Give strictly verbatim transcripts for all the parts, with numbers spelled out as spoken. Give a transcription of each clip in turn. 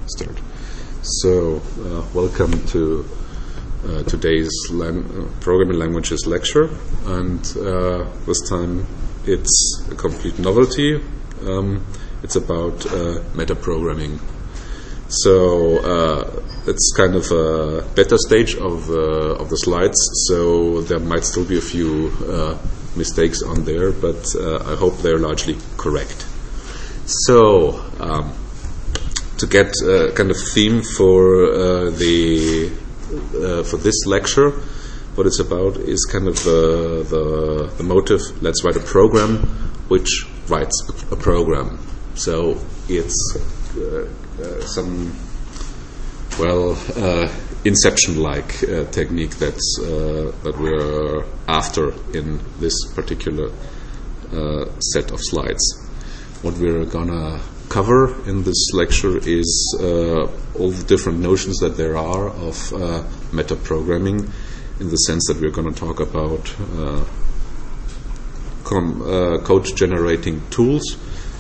start. So, uh, welcome to uh, today's lang- uh, programming languages lecture, and uh, this time it's a complete novelty. Um, it's about uh, metaprogramming. So uh, it's kind of a beta stage of uh, of the slides. So there might still be a few uh, mistakes on there, but uh, I hope they're largely correct. So um, to get a kind of theme for uh, the uh, for this lecture, what it's about is kind of uh, the the motive. Let's write a program which writes a, a program. So it's uh, uh, some well uh, Inception-like uh, technique that's uh, that we're after in this particular uh, set of slides. What we're gonna cover in this lecture is uh, all the different notions that there are of uh, metaprogramming, in the sense that we're going to talk about uh, com- uh, code-generating tools.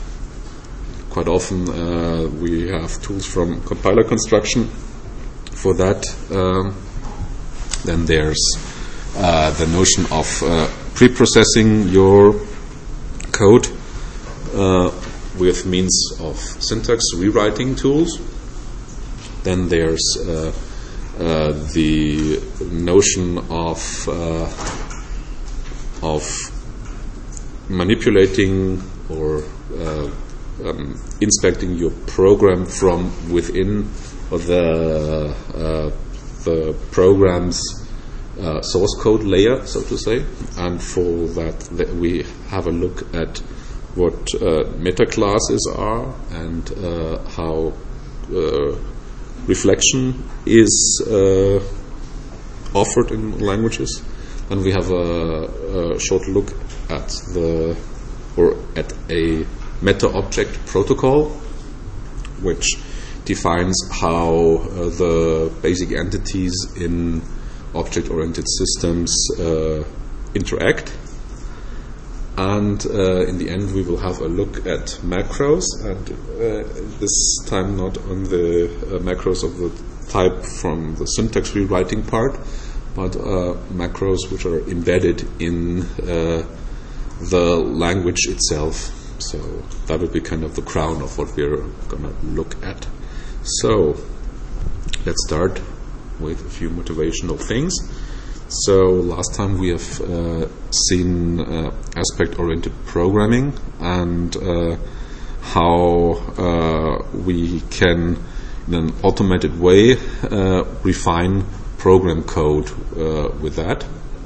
Quite often uh, we have tools from compiler construction for that. Um, then there's uh, the notion of uh, pre-processing your code Uh, with means of syntax rewriting tools. Then there's uh, uh, the notion of uh, of manipulating or uh, um, inspecting your program from within the uh, the program's uh, source code layer, so to say. And for that, that we have a look at what uh, metaclasses are and uh, how uh, reflection is uh, offered in languages. And we have a, a short look at the or at a meta-object protocol, which defines how uh, the basic entities in object-oriented systems uh, interact. And uh, in the end, we will have a look at macros, and uh, this time not on the uh, macros of the type from the syntax rewriting part, but uh, macros which are embedded in uh, the language itself. So that would be kind of the crown of what we're going to look at. So let's start with a few motivational things. So last time we have uh, seen uh, aspect-oriented programming and uh, how uh, we can, in an automated way, uh, refine program code uh, with that.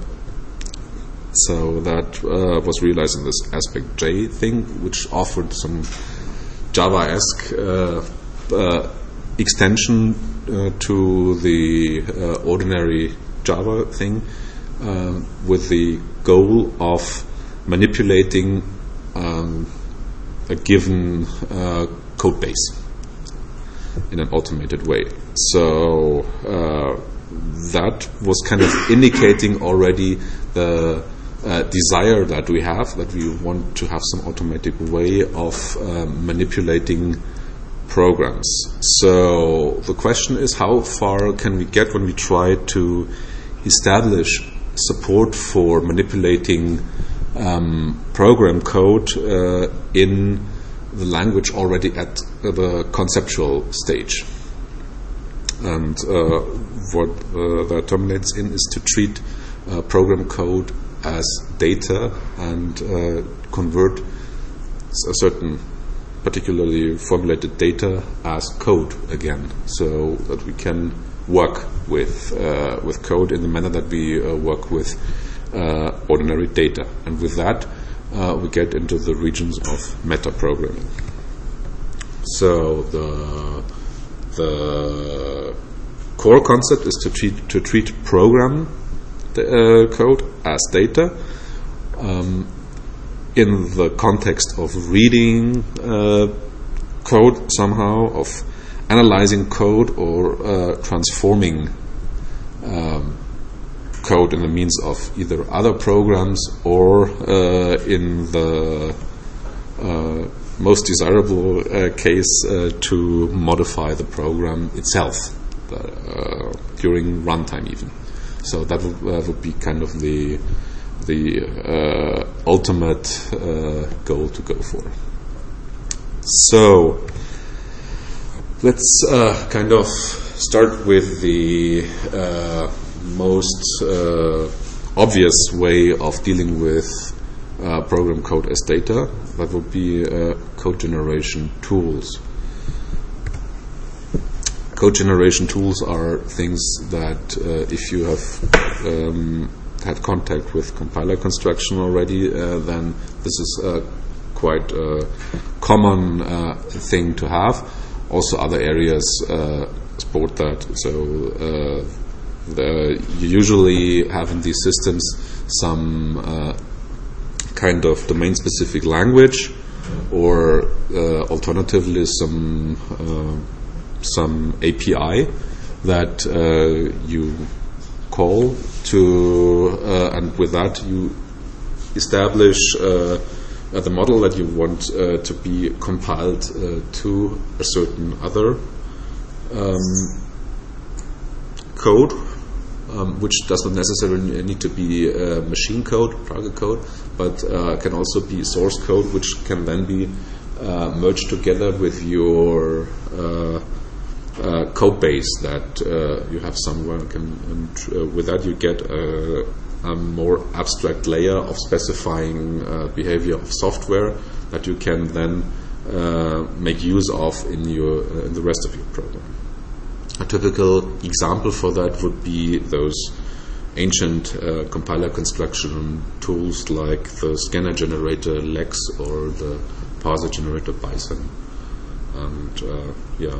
So that uh, was realized in this aspect J thing, which offered some Java-esque uh, uh, extension uh, to the uh, ordinary Java thing, uh, with the goal of manipulating um, a given uh, code base in an automated way. So uh, that was kind of indicating already the uh, desire that we have, that we want to have some automatic way of uh, manipulating programs. So the question is, how far can we get when we try to establish support for manipulating um, program code uh, in the language already at uh, the conceptual stage. And uh, what uh, that terminates in is to treat uh, program code as data and uh, convert a certain particularly formulated data as code again, so that we can work with uh, with code in the manner that we uh, work with uh, ordinary data. And with that, uh, we get into the regions of metaprogramming. So the the core concept is to treat to treat program uh, code as data um, in the context of reading uh, code somehow, of analyzing code, or uh, transforming um, code in the means of either other programs or uh, in the uh, most desirable uh, case uh, to modify the program itself uh, during runtime even. So that would, uh, would be kind of the the uh, ultimate uh, goal to go for. So let's uh, kind of start with the uh, most uh, obvious way of dealing with uh, program code as data. That would be uh, code generation tools. Code generation tools are things that uh, if you have um, had contact with compiler construction already, uh, then this is a quite a common uh, thing to have. Also other areas uh, support that. So uh, the, you usually have in these systems some uh, kind of domain-specific language, or uh, alternatively some uh, some A P I that uh, you call to, uh, and with that you establish uh, uh, the model that you want uh, to be compiled uh, to a certain other um, code, um, which does not necessarily need to be uh, machine code, target code, but uh, can also be source code, which can then be uh, merged together with your uh, uh, code base that uh, you have somewhere. Can, and uh, with that you get a, a more abstract layer of specifying uh, behavior of software that you can then uh, make use of in your uh, in the rest of your program. A typical example for that would be those ancient uh, compiler construction tools like the scanner generator Lex or the parser generator Bison. And uh, yeah,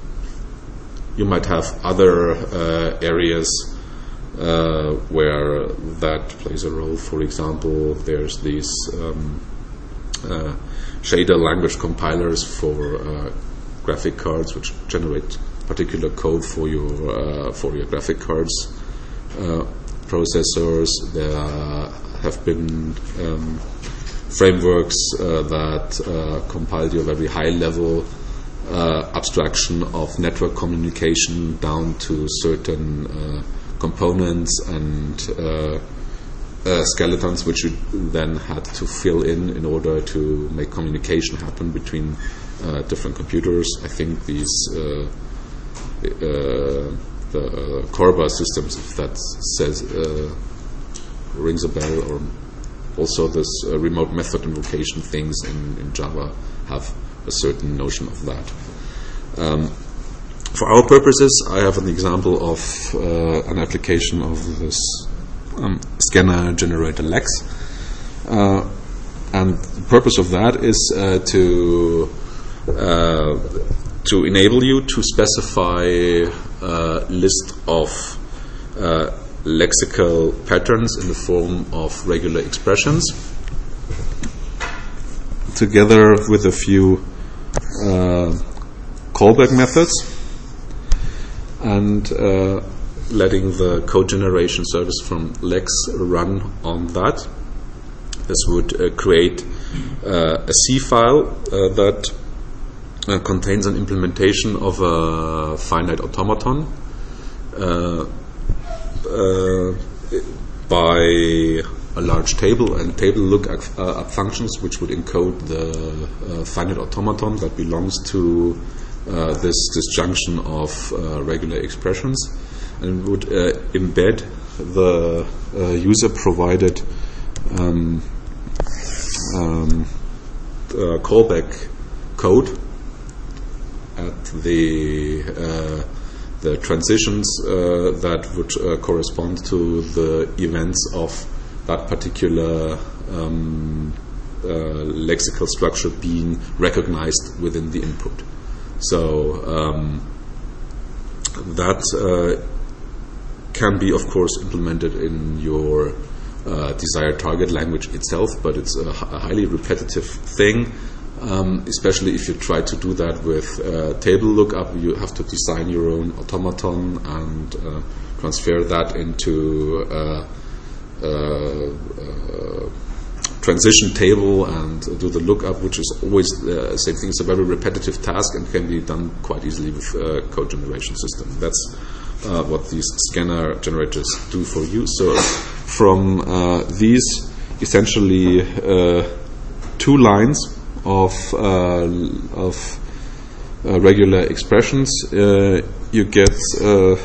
you might have other uh, areas uh, where that plays a role. For example, there's these um, uh, shader language compilers for uh, graphic cards, which generate particular code for your uh, for your graphic cards uh, processors. There have been um, frameworks uh, that uh, compile your very high level uh, abstraction of network communication down to certain uh, components and uh, uh, skeletons, which you then had to fill in in order to make communication happen between uh, different computers. I think these uh, Uh, the uh, Corba systems, if that says uh, rings a bell, or also this uh, remote method invocation things in, in Java have a certain notion of that. Um, for our purposes, I have an example of uh, an application of this um, scanner generator Lex, uh, and the purpose of that is uh, to uh, to enable you to specify a list of uh, lexical patterns in the form of regular expressions, together with a few uh, callback methods, and uh, letting the code generation service from Lex run on that. This would uh, create uh, a C file uh, that Uh, contains an implementation of a finite automaton uh, uh, by a large table and table lookup uh, functions, which would encode the uh, finite automaton that belongs to uh, this disjunction of uh, regular expressions, and would uh, embed the uh, user provided um, um, uh, callback code at the uh, the transitions uh, that would uh, correspond to the events of that particular um, uh, lexical structure being recognized within the input. So um, that uh, can be, of course, implemented in your uh, desired target language itself, but it's a, h- a highly repetitive thing. Um, especially if you try to do that with uh, table lookup, you have to design your own automaton and uh, transfer that into uh, uh, uh, transition table and do the lookup, which is always the same thing. It's a very repetitive task and can be done quite easily with a code generation system. That's uh, what these scanner generators do for you. So from uh, these essentially uh, two lines of uh, of uh, regular expressions, uh, you get uh,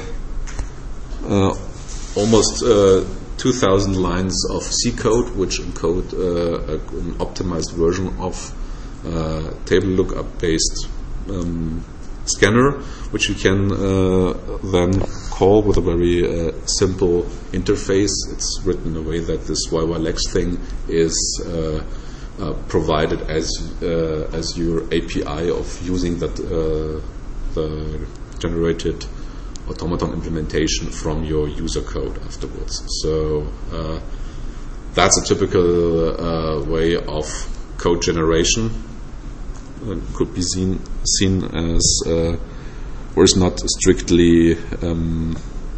uh, almost uh, two thousand lines of C code, which encode uh, an optimized version of uh, table lookup based um, scanner, which you can uh, then call with a very uh, simple interface. It's written in a way that this Y Y Lex thing is uh, uh, provided as uh, as your A P I of using that uh, the generated automaton implementation from your user code afterwards. So uh, that's a typical uh, way of code generation. It could be seen seen as uh, or is not strictly um,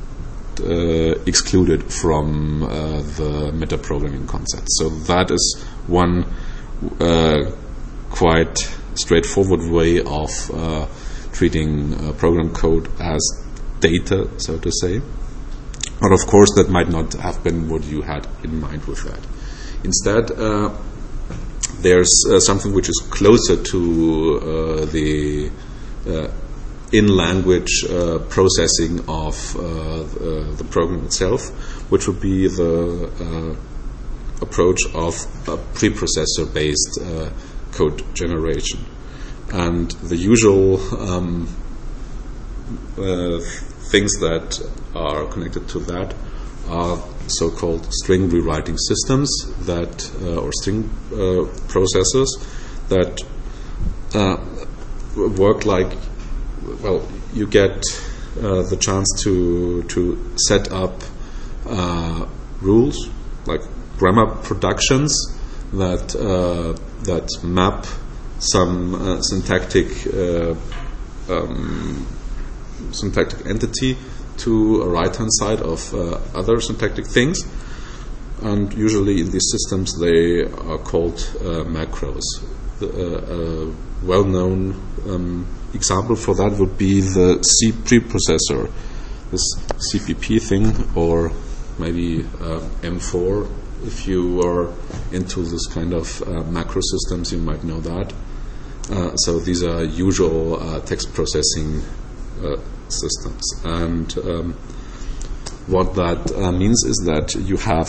uh, excluded from uh, the metaprogramming concept. So that is one uh, quite straightforward way of uh, treating uh, program code as data, so to say. But of course, that might not have been what you had in mind with that. Instead, uh, there's uh, something which is closer to uh, the uh, in-language uh, processing of uh, uh, the program itself, which would be the uh, approach of a preprocessor-based uh, code generation. And the usual um, uh, things that are connected to that are so-called string rewriting systems that, uh, or string uh, processors that uh, work like, well, you get uh, the chance to to set up uh, rules like grammar productions that uh, that map some uh, syntactic uh, um, syntactic entity to a right-hand side of uh, other syntactic things, and usually in these systems they are called uh, macros. The, uh, a well-known um, example for that would be the C preprocessor, this C P P thing, or maybe uh, M four. If you are into this kind of uh, macro systems, you might know that. Uh, so these are usual uh, text processing uh, systems, and um, what that uh, means is that you have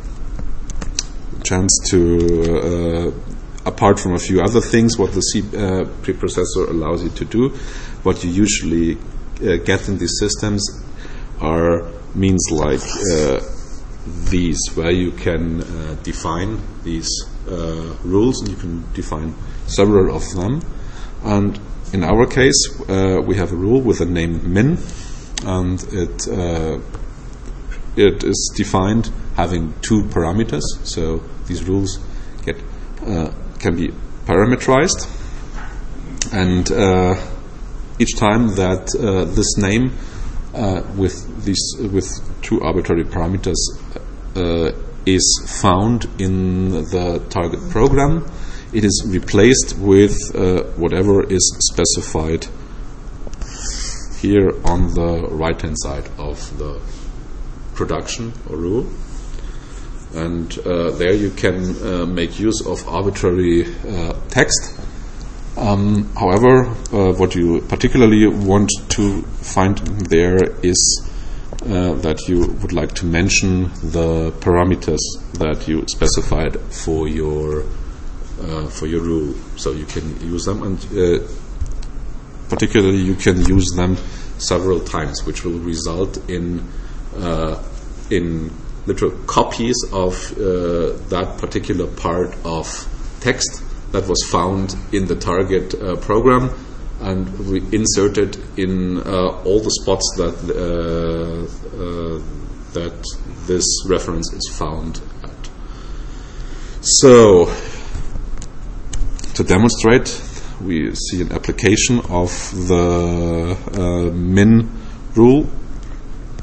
a chance to, uh, apart from a few other things, what the C uh, preprocessor allows you to do, what you usually uh, get in these systems are means like uh, these, where you can uh, define these uh, rules, and you can define several of them. And in our case, uh, we have a rule with the name min, and it uh, it is defined having two parameters. So these rules get uh, can be parameterized, and uh, each time that uh, this name uh, with these with two arbitrary parameters uh, is found in the target program, it is replaced with uh, whatever is specified here on the right-hand side of the production or rule. And uh, there you can uh, make use of arbitrary uh, text. Um, however, uh, what you particularly want to find there is uh, that you would like to mention the parameters that you specified for your Uh, for your rule, so you can use them, and uh, particularly you can use them several times, which will result in uh, in literal copies of uh, that particular part of text that was found in the target uh, program, and we insert it in uh, all the spots that uh, uh, that this reference is found at. So, to demonstrate, we see an application of the uh, min rule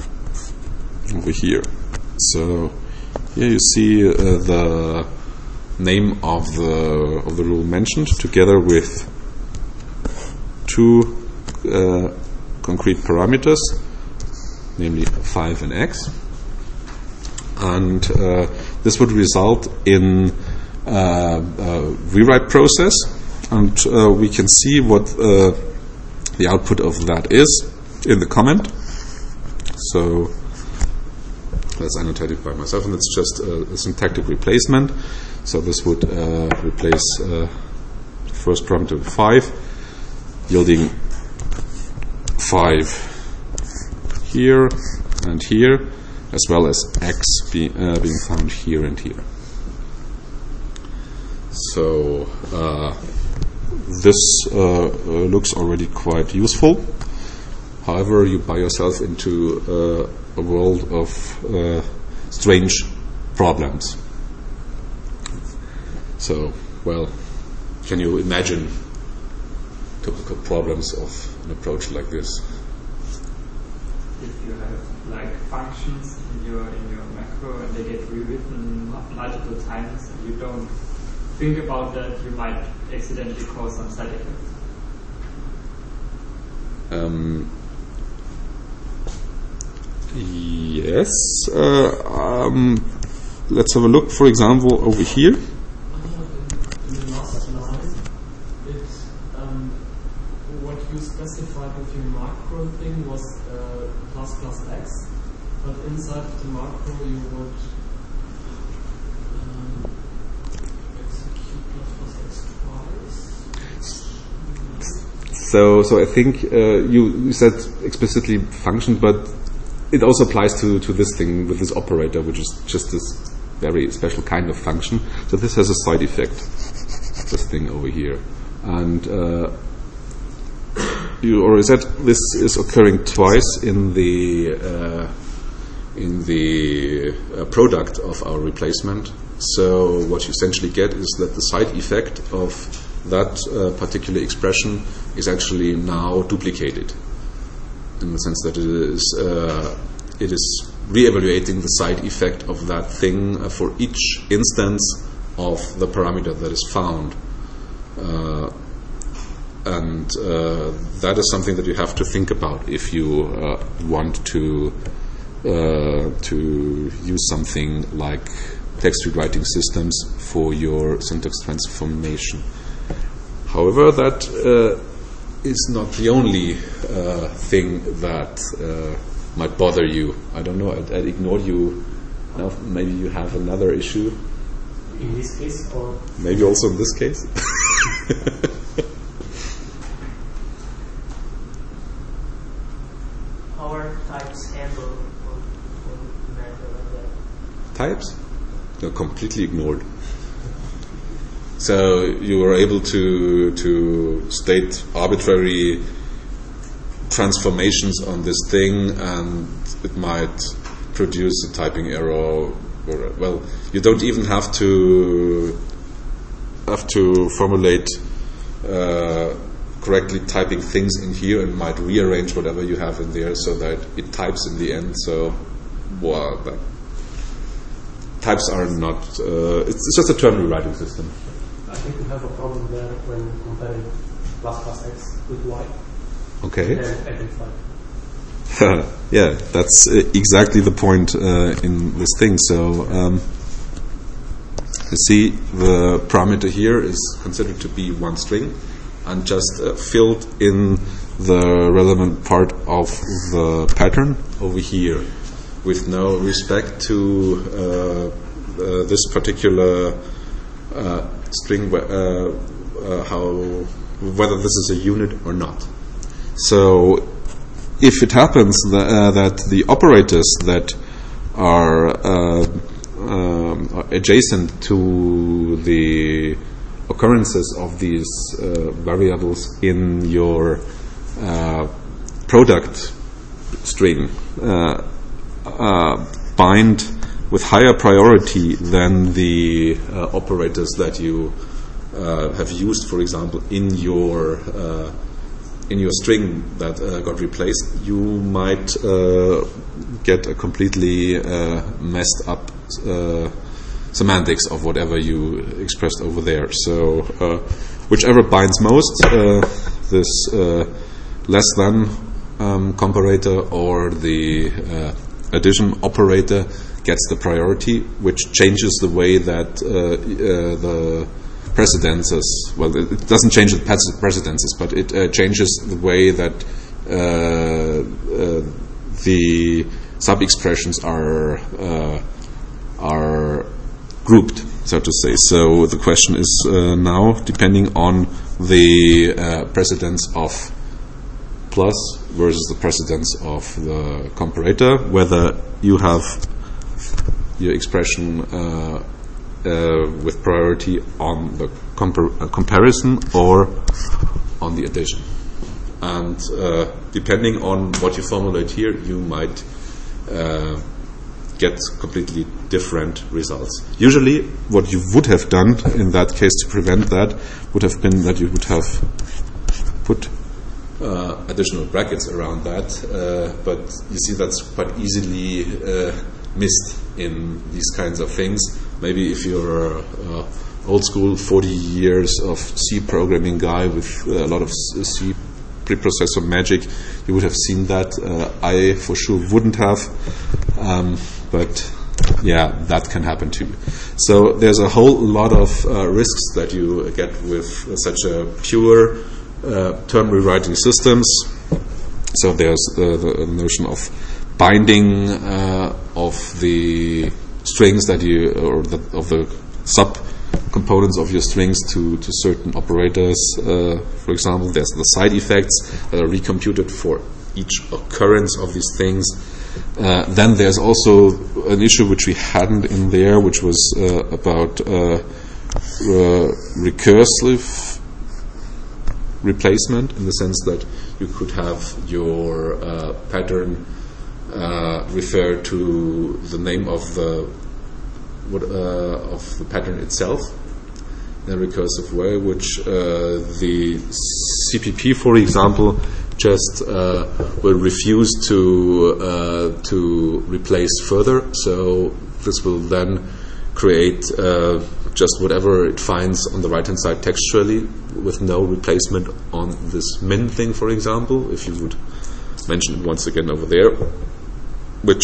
over here. So here you see uh, the name of the of the rule mentioned, together with two uh, concrete parameters, namely five and x, and uh, this would result in uh, a rewrite process, and uh, we can see what uh, the output of that is in the comment. So that's annotated by myself, and it's just a, a syntactic replacement. So this would uh, replace uh, the first parameter with five, yielding five here and here, as well as x be, uh, being found here and here. So uh, this uh, uh, looks already quite useful. However, you buy yourself into uh, a world of uh, strange problems. So, well, can you imagine typical problems of an approach like this? If you have like functions in your in your macro and they get rewritten multiple times and you don't think about that, you might accidentally cause some side effects. Um, yes. Uh, um, let's have a look, for example, over here. In the last line, it, um, what you specified with your macro thing was uh, plus plus x, but inside the macro you would um, execute plus plus x twice. So, so I think uh, you, you said explicitly function, but it also applies to, to this thing with this operator, which is just this very special kind of function. So this has a side effect, this thing over here. And uh, you already said this is occurring twice in the uh, in the uh, product of our replacement. So what you essentially get is that the side effect of that uh, particular expression is actually now duplicated, in the sense that it is uh, it is re-evaluating the side effect of that thing uh, for each instance of the parameter that is found. Uh, and uh, that is something that you have to think about if you uh, want to uh, to use something like text rewriting systems for your syntax transformation. However, that uh, is not the only uh, thing that uh, might bother you. I don't know, I'd, I'd ignore you. Now maybe you have another issue. In this case, or maybe also in this case. our types handle on, on macro like that. Types? They're completely ignored. So you are able to to state arbitrary transformations on this thing, and it might produce a typing error. Or, well, you don't even have to have to formulate uh, correctly typing things in here, and might rearrange whatever you have in there so that it types in the end. So, well, that types are not. Uh, it's, it's just a term rewriting system. I think we have a problem there when comparing plus plus x with y. Okay. And adding five. Yeah, that's uh, exactly the point uh, in this thing. So um, you see, the parameter here is considered to be one string, and just uh, filled in the relevant part of the pattern over here, with no respect to uh, uh, this particular uh, string, uh, uh, how whether this is a unit or not. So if it happens that, uh, that the operators that are uh, um, adjacent to the occurrences of these uh, variables in your uh, product string uh, uh, bind with higher priority than the uh, operators that you uh, have used, for example, in your uh, in your string that uh, got replaced, you might uh, get a completely uh, messed up uh, semantics of whatever you expressed over there. So uh, whichever binds most, uh, this uh, less than um, comparator or the uh, addition operator gets the priority, which changes the way that uh, uh, the precedences, well, it doesn't change the precedences, but it uh, changes the way that uh, uh, the sub-expressions are uh, are grouped, so to say. So the question is uh, now, depending on the uh, precedence of plus versus the precedence of the comparator, whether you have your expression uh, uh, with priority on the compar uh, comparison or on the addition. And uh, depending on what you formulate here, you might uh, get completely different results. Usually, what you would have done in that case to prevent that would have been that you would have put uh, additional brackets around that, uh, but you see that's quite easily uh, missed in these kinds of things. Maybe if you're uh, old school, forty years of C programming guy with a lot of C preprocessor magic, you would have seen that. Uh, I for sure wouldn't have, um, but yeah, that can happen too. So there's a whole lot of uh, risks that you get with such a pure uh, term rewriting systems. So there's uh, the notion of binding uh, of the strings that you, or the, of the sub components of your strings to, to certain operators. Uh, for example, there's the side effects that are recomputed for each occurrence of these things. Uh, then there's also an issue which we hadn't in there, which was uh, about uh, uh, recursive replacement, in the sense that you could have your uh, pattern uh, refer to the name of the what, uh, of the pattern itself in a recursive way, which uh, the C P P, for example, just uh, will refuse to uh, to replace further. So this will then create uh, just whatever it finds on the right hand side textually, with no replacement on this min thing, for example, if you would mention it once again over there, which,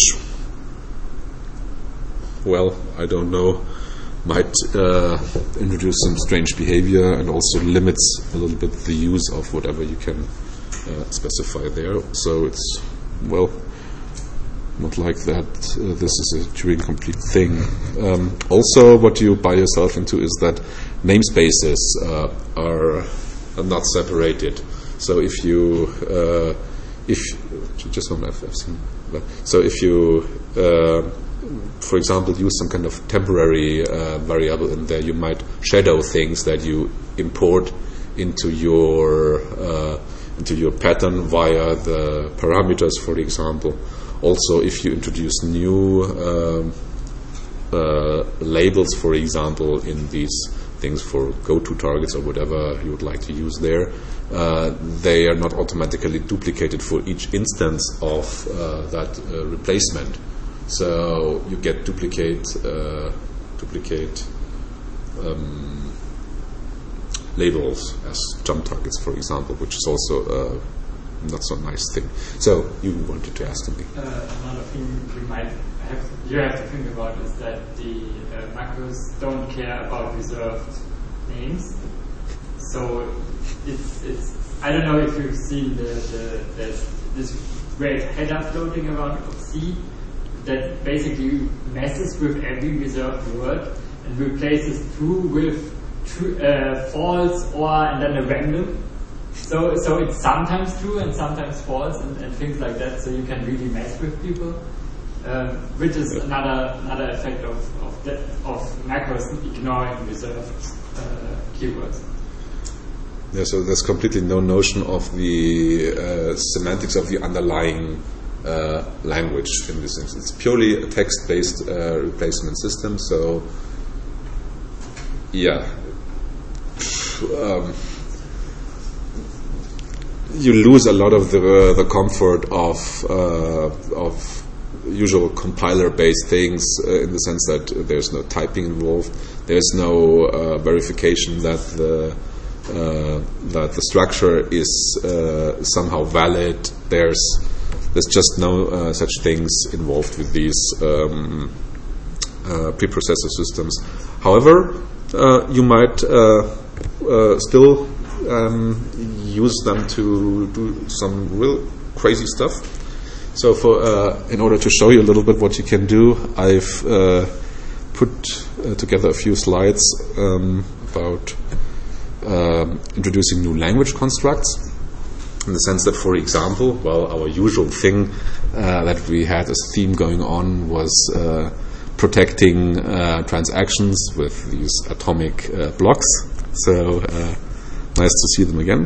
well, I don't know, might uh, introduce some strange behavior and also limits a little bit the use of whatever you can uh, specify there. So it's, well, not like that uh, this is a Turing complete thing. Um, also, what you buy yourself into is that namespaces uh, are, are not separated. So if you, uh, if just one I've seen that. So if you, uh, for example, use some kind of temporary uh, variable in there, you might shadow things that you import into your uh, into your pattern via the parameters, for example. Also, if you introduce new um, uh, labels, for example, in these things for go-to targets or whatever you would like to use there, uh, they are not automatically duplicated for each instance of uh, that uh, replacement. So you get duplicate uh, duplicate um, labels as jump targets, for example, which is also a not so nice thing. So you wanted to ask me. Uh, another thing you might have, you have to think about is that the uh, macros don't care about reserved names. So it's it's. I don't know if you've seen the, the there's this great header floating around of C that basically messes with every reserved word and replaces true with true, uh, false, or and then a random. So, so it's sometimes true and sometimes false and, and things like that. So you can really mess with people, um, which is another another effect of of, that, of macros ignoring reserved uh, keywords. Yeah, so there's completely no notion of the uh, semantics of the underlying uh, language in this sense. It's purely a text-based uh, replacement system. So, yeah. Um, you lose a lot of the uh, the comfort of uh, of usual compiler-based things uh, in the sense that there's no typing involved. There's no uh, verification that the uh, that the structure is uh, somehow valid. There's there's just no uh, such things involved with these um, uh, preprocessor systems. However, uh, you might uh, uh, still um, use them to do some real crazy stuff. So, for uh, in order to show you a little bit what you can do, I've uh, put uh, together a few slides um, about um, introducing new language constructs. In the sense that, for example, well, our usual thing uh, that we had as theme going on was uh, protecting uh, transactions with these atomic uh, blocks. So, uh, nice to see them again.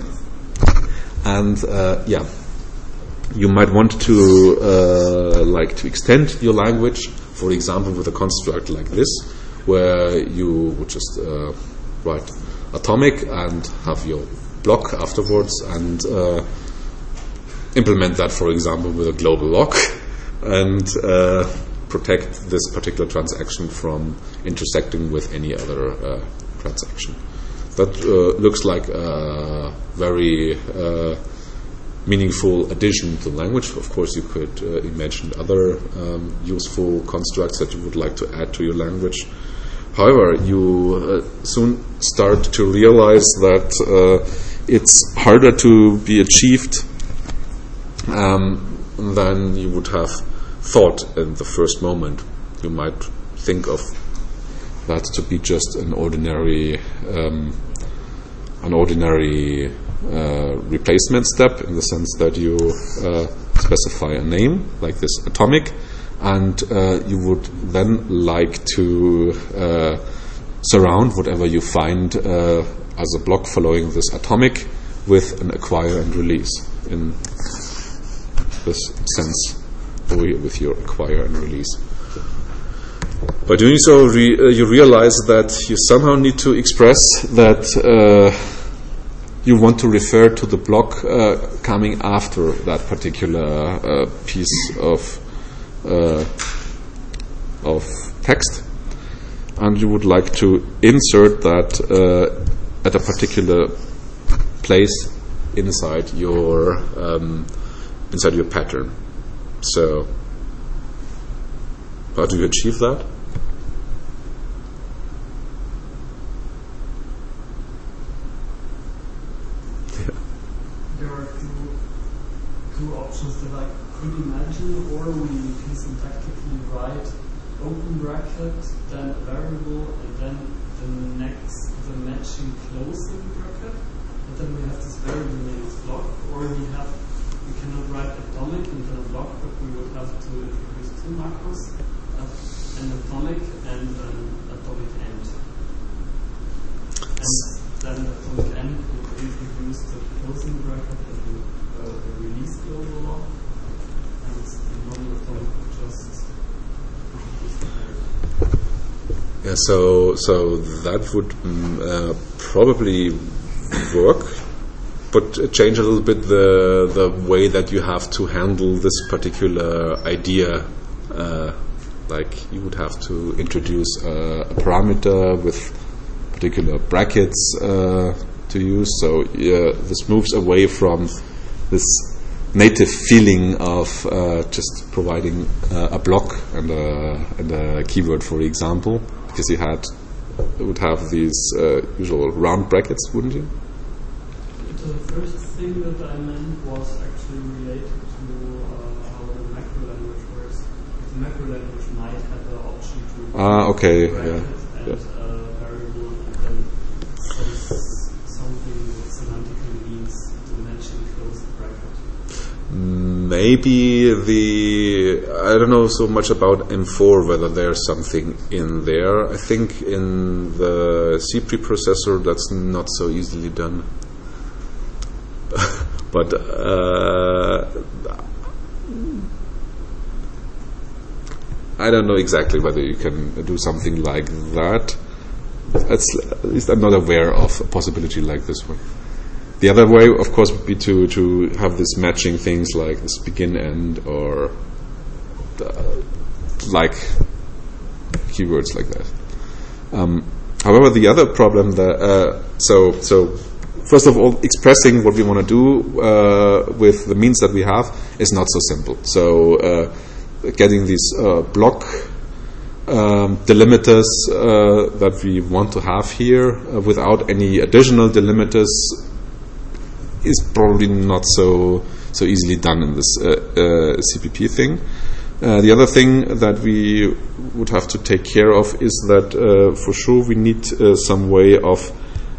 And uh, yeah. You might want to uh, like to extend your language, for example, with a construct like this, where you would just uh, write atomic and have your block afterwards, and uh, implement that, for example, with a global lock, and uh, protect this particular transaction from intersecting with any other uh, transaction. That uh, looks like a very uh, meaningful addition to language. Of course, you could uh, imagine other um, useful constructs that you would like to add to your language. However, you uh, soon start to realize that uh, it's harder to be achieved um, than you would have thought in the first moment. You might think of that to be just an ordinary, um, an ordinary Uh, replacement step, in the sense that you uh, specify a name like this atomic, and uh, you would then like to uh, surround whatever you find uh, as a block following this atomic with an acquire and release, in this sense, with your acquire and release. By doing so, re- uh, you realize that you somehow need to express that uh, you want to refer to the block uh, coming after that particular uh, piece of uh, of text, and you would like to insert that uh, at a particular place inside your um, inside your pattern. So, how do you achieve that? Could imagine, or we can syntactically write open bracket, then a variable, and then the next, the matching closing bracket, and then we have this variable named block, or we have, we cannot write atomic and then a block, but we would have to introduce two macros, uh, an atomic and an atomic end. And then the atomic end would introduce the closing bracket and the, uh, the release global lock. Yeah, so so that would mm, uh, probably work, but change a little bit the the way that you have to handle this particular idea. Uh, like you would have to introduce a, a parameter with particular brackets uh, to use. So yeah, this moves away from this native feeling of uh, just providing uh, a block and a, and a keyword, for example, because you had would have these uh, usual round brackets, wouldn't you? The first thing that I meant was actually related to uh, how the macro language works. The macro language might have the option to ah okay bracket yeah. and yeah. uh, variable, and then says something that semantically means to mention close the bracket. Maybe the I don't know so much about M four whether there's something in there. I think in the C preprocessor that's not so easily done. But uh, I don't know exactly whether you can do something like that. It's, at least I'm not aware of a possibility like this one. The other way, of course, would be to, to have this matching things like this begin end or uh, like keywords like that. Um, however, the other problem that uh, so so first of all, expressing what we want to do uh, with the means that we have is not so simple. So uh, getting these uh, block um, delimiters uh, that we want to have here uh, without any additional delimiters is probably not so so easily done in this uh, uh, C P P thing. Uh, the other thing that we would have to take care of is that uh, for sure we need uh, some way of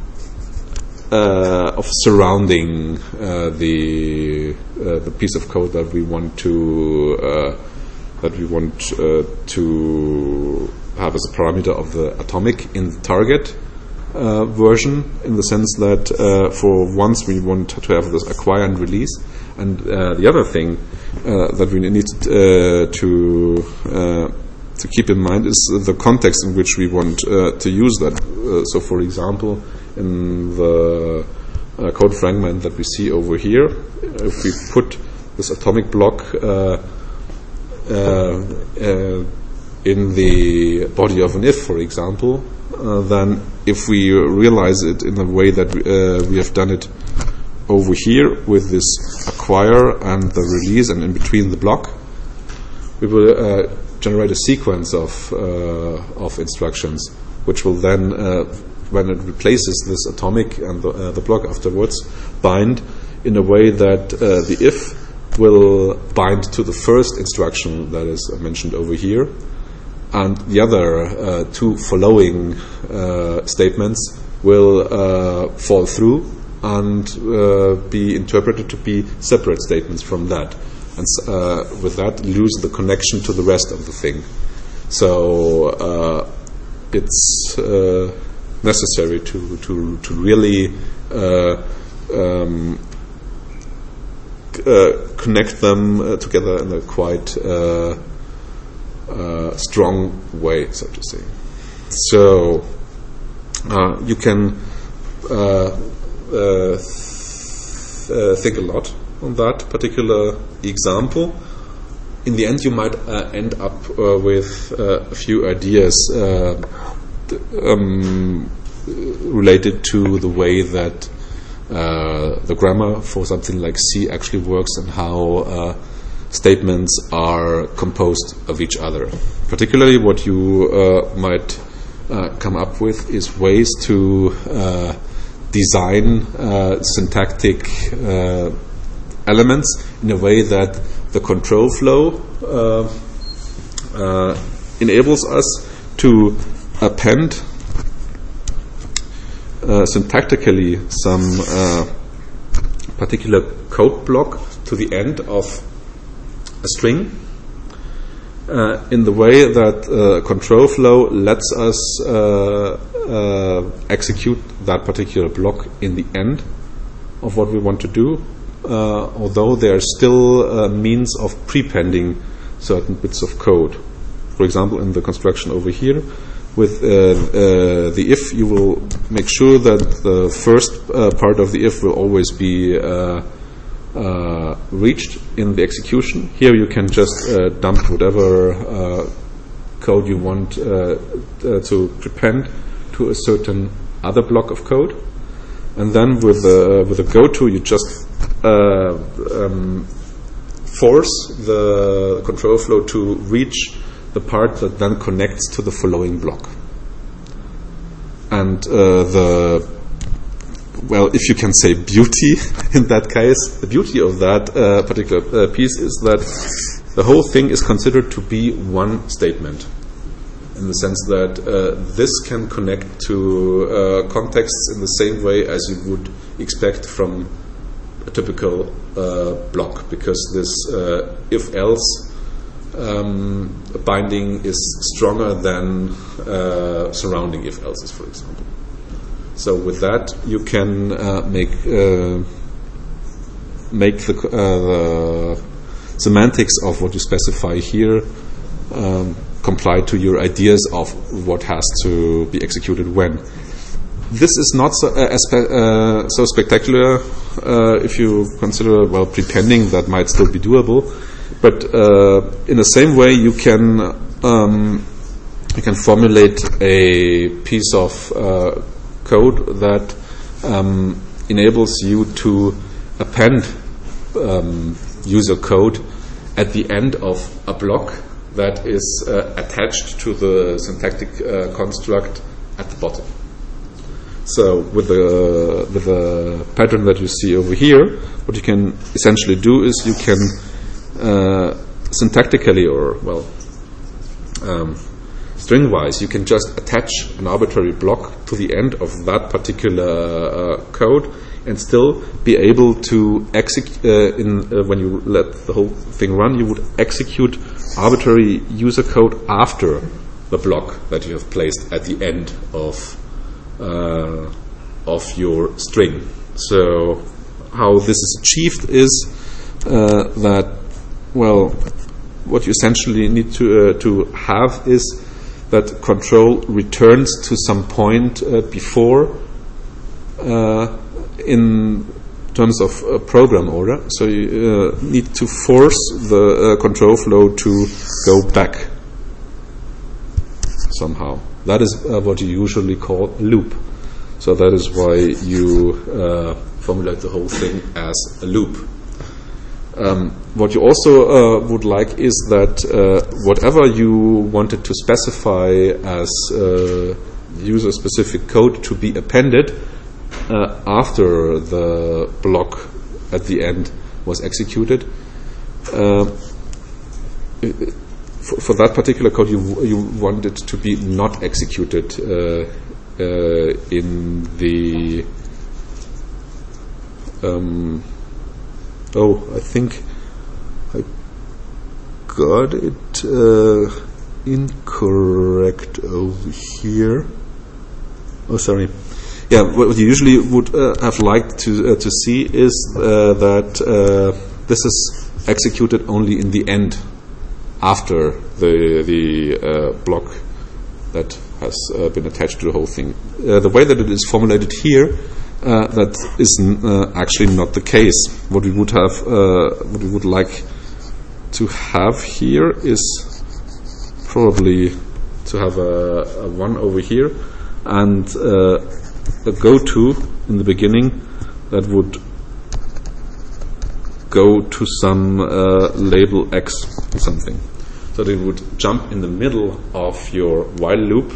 uh, of surrounding uh, the uh, the piece of code that we want to uh, that we want uh, to have as a parameter of the atomic in the target uh, version, in the sense that uh, for once we want to have this acquire and release. And uh, the other thing uh, that we need uh, to uh, to keep in mind is the context in which we want uh, to use that. Uh, so, for example, in the uh, code fragment that we see over here, if we put this atomic block uh, uh, uh, in the body of an if, for example, uh, then if we realize it in a way that we, uh, we have done it over here with this acquire and the release, and in between the block, we will uh, generate a sequence of uh, of instructions, which will then, uh, when it replaces this atomic and the, uh, the block afterwards, bind in a way that uh, the if will bind to the first instruction that is mentioned over here, and the other uh, two following uh, statements will uh, fall through and uh, be interpreted to be separate statements from that, and uh, with that lose the connection to the rest of the thing. So uh, it's uh, necessary to to to really uh, um, uh, connect them uh, together in a quite uh, uh, strong way, so to say. So uh, you can Uh, Uh, th- uh, think a lot on that particular example. In the end, you might uh, end up uh, with uh, a few ideas uh, th- um, related to the way that uh, the grammar for something like C actually works, and how uh, statements are composed of each other. Particularly, what you uh, might uh, come up with is ways to uh, design uh, syntactic uh, elements in a way that the control flow uh, uh, enables us to append uh, syntactically some uh, particular code block to the end of a string uh, in the way that uh, control flow lets us uh, Uh, execute that particular block in the end of what we want to do, uh, although there are still uh, means of prepending certain bits of code. For example, in the construction over here, with uh, uh, the if, you will make sure that the first uh, part of the if will always be uh, uh, reached in the execution. Here you can just uh, dump whatever uh, code you want uh, uh, to prepend to a certain other block of code, and then with the with a goto you just uh, um, force the control flow to reach the part that then connects to the following block. And uh, the well, if you can say beauty in that case, the beauty of that uh, particular uh, piece is that the whole thing is considered to be one statement, in the sense that uh, this can connect to uh, contexts in the same way as you would expect from a typical uh, block, because this uh, if-else um, binding is stronger than uh, surrounding if-elses, for example. So with that, you can uh, make uh, make the, uh, the semantics of what you specify here um, comply to your ideas of what has to be executed when. This is not so, uh, spe- uh, so spectacular uh, if you consider, well, prepending that might still be doable, but uh, in the same way, you can um, you can formulate a piece of uh, code that um, enables you to append um, user code at the end of a block that is uh, attached to the syntactic uh, construct at the bottom. So with the with the pattern that you see over here, what you can essentially do is you can uh, syntactically, or well, um, string-wise, you can just attach an arbitrary block to the end of that particular uh, code, and still be able to execute. Uh, in uh, when you let the whole thing run, you would execute arbitrary user code after the block that you have placed at the end of. Uh, of your string. So how this is achieved is uh, that, well, what you essentially need to uh, to have is that control returns to some point uh, before uh, in terms of uh, program order. So you uh, need to force the uh, control flow to go back somehow. That is uh, what you usually call a loop. So that is why you uh, formulate the whole thing as a loop. Um, what you also uh, would like is that uh, whatever you wanted to specify as uh, user-specific code to be appended uh, after the block at the end was executed, uh, For, for that particular code, you you want it to be not executed uh, uh, in the. Um, oh, I think I got it uh, incorrect over here. Oh, sorry. Yeah, what you usually would uh, have liked to uh, to see is uh, that uh, this is executed only in the end, after the the uh, block that has uh, been attached to the whole thing. Uh, the way that it is formulated here, uh, that is n- uh, actually not the case. What we would have, uh, what we would like to have here is probably to have a, a one over here and uh, a go-to in the beginning that would go to some uh, label X or something. So they would jump in the middle of your while loop.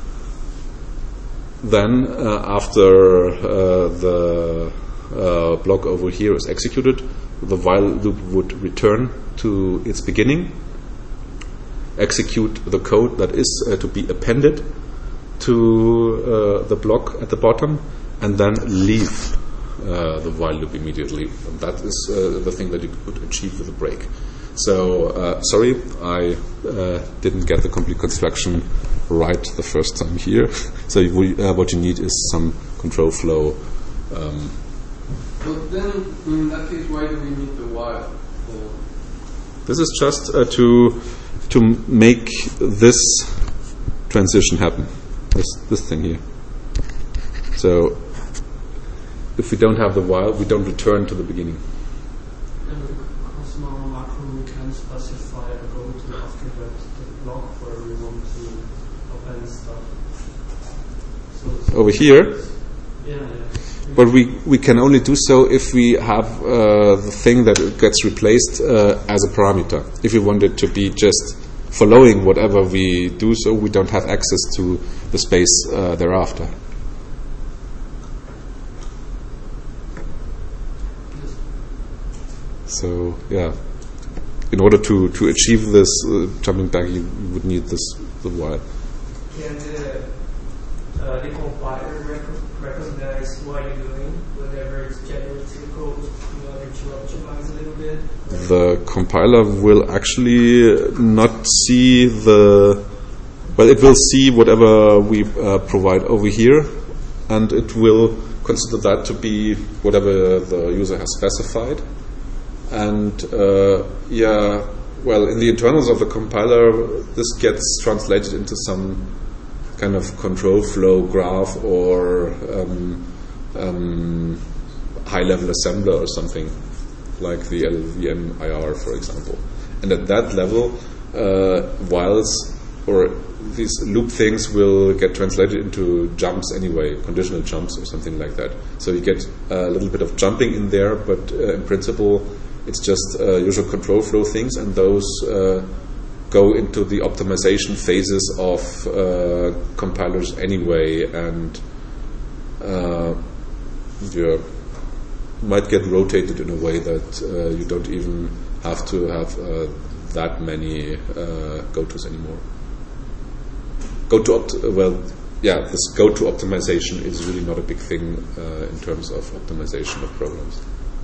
Then uh, after uh, the uh, block over here is executed, the while loop would return to its beginning, execute the code that is uh, to be appended to uh, the block at the bottom, and then leave uh, the while loop immediately. And that is uh, the thing that you could achieve with a break. So, uh, sorry, I uh, didn't get the complete construction right the first time here. So you, uh, what you need is some control flow. Um, but then, in that case, why do we need the while? Uh, this is just uh, to to make this transition happen. This this thing here. So, if we don't have the while, we don't return to the beginning. Specify a go-to after that the block where we want to append stuff. So, so over here. Yeah, yeah. But we, we can only do so if we have uh, the thing that gets replaced uh, as a parameter. If we want it to be just following whatever we do, so we don't have access to the space uh, thereafter. So yeah. In order to, to achieve this uh, jumping back, you would need this the while. Can the, uh, the compiler rec- recognize what you're doing, whatever is generating code, in order to optimize a little bit? The compiler will actually not see the. Well, it will see whatever we uh, provide over here, and it will consider that to be whatever the user has specified. And uh, yeah, well, in the internals of the compiler, this gets translated into some kind of control flow graph or um, um, high-level assembler or something, like the L V M I R, for example. and at that level, uh, whiles or these loop things will get translated into jumps anyway, conditional jumps or something like that. So you get a little bit of jumping in there, but uh, in principle, it's just uh, usual control flow things, and those uh, go into the optimization phases of uh, compilers anyway, and uh, you might get rotated in a way that uh, you don't even have to have uh, that many uh, go-tos anymore. Go to opt- well, yeah, this go-to optimization is really not a big thing uh, in terms of optimization of programs.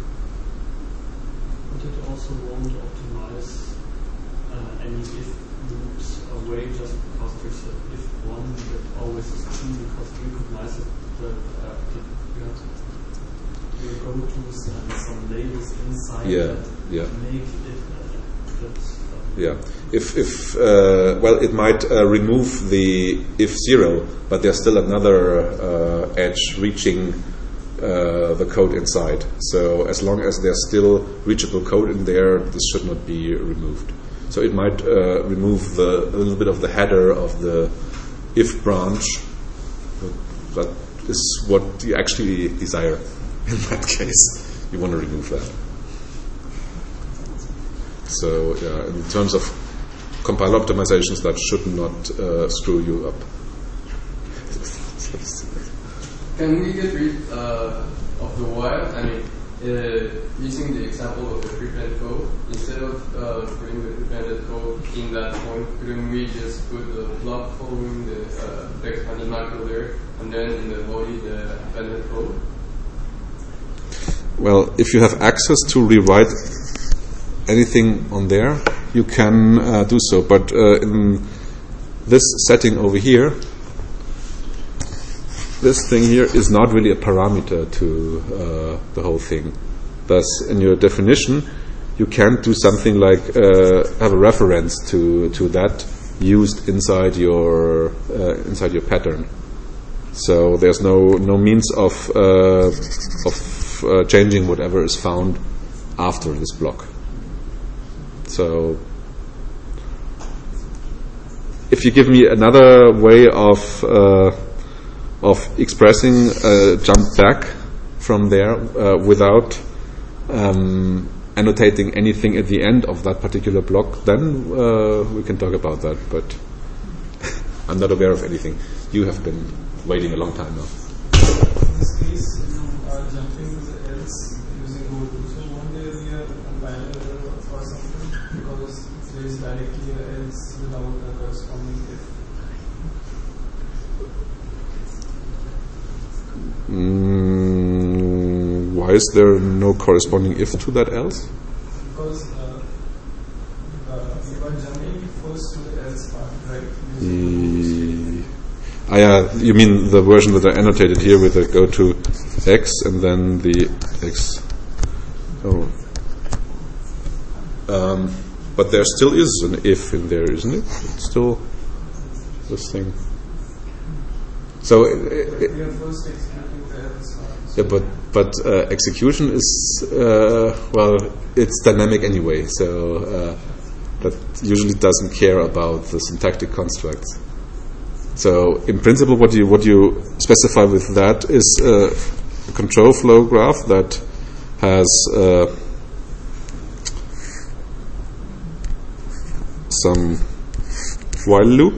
But it also won't optimize uh, any if loops away just because there's a if one that always is true, because you recognize it that uh, you have your go-tos and some labels inside Yeah, that yeah. make it uh, that. Uh, Yeah, if if uh, well, it might uh, remove the if zero, but there's still another uh, edge reaching uh, the code inside. So as long as there's still reachable code in there, this should not be removed. So it might uh, remove the a little bit of the header of the if branch. That is what you actually desire. In that case, you want to remove that. So, yeah, in terms of compiler optimizations, that should not uh, screw you up. Can we get rid uh, of the while? I mean, uh, using the example of the prepend code, instead of uh, putting the prepended code in that point, couldn't we just put the block following the uh, text handle macro there, and then in the body the appended code? Well, if you have access to rewrite anything on there, you can uh, do so. But uh, in this setting over here, this thing here is not really a parameter to uh, the whole thing. Thus, in your definition, you can't do something like uh, have a reference to to that used inside your uh, inside your pattern. So there's no no means of uh, of uh, changing whatever is found after this block. So if you give me another way of uh, of expressing a jump back from there uh, without um, annotating anything at the end of that particular block, then uh, we can talk about that. But I'm not aware of anything. You have been waiting a long time now. In this case, you are jumping to the else using go to. So one day we are compiling or something because there is directly a else without a corresponding if. Mm, why is there no corresponding if to that else? Because uh, uh, you are jumping first to the else part, right? E- ah, yeah, you mean the version that I annotated here with the go to x and then the x. Oh. Um, but there still is an if in there, isn't it? It's still this thing. So, it, it, we are first executing the else part. yeah, but but uh, execution is uh, well, it's dynamic anyway. So uh, that usually doesn't care about the syntactic constructs. So in principle, what you what you specify with that is uh, a control flow graph that has uh, some while loop.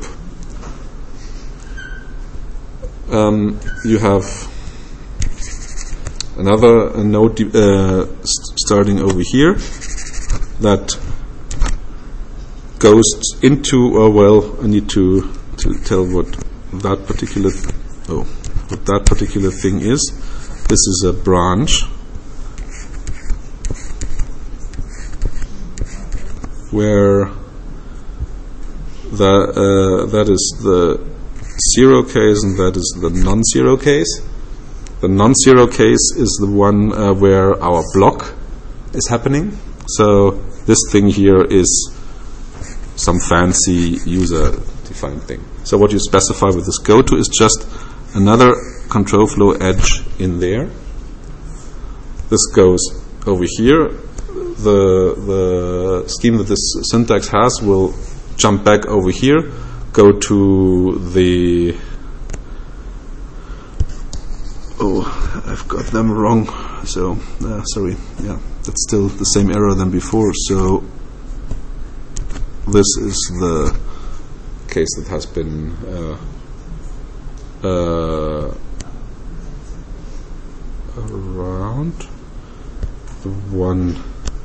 Um, you have another uh, node uh, st- starting over here that goes into. Oh well, I need to to tell what that particular oh what that particular thing is. This is a branch where the uh, that is the zero case and that is the non-zero case. The non-zero case is the one uh, where our block is happening. So this thing here is some fancy user-defined thing. So what you specify with this goto is just another control flow edge in there. This goes over here. the the scheme that this syntax has will jump back over here, go to the oh I've got them wrong, so uh, sorry, yeah, that's still the same error than before. So this is the case that has been uh, uh, around the one.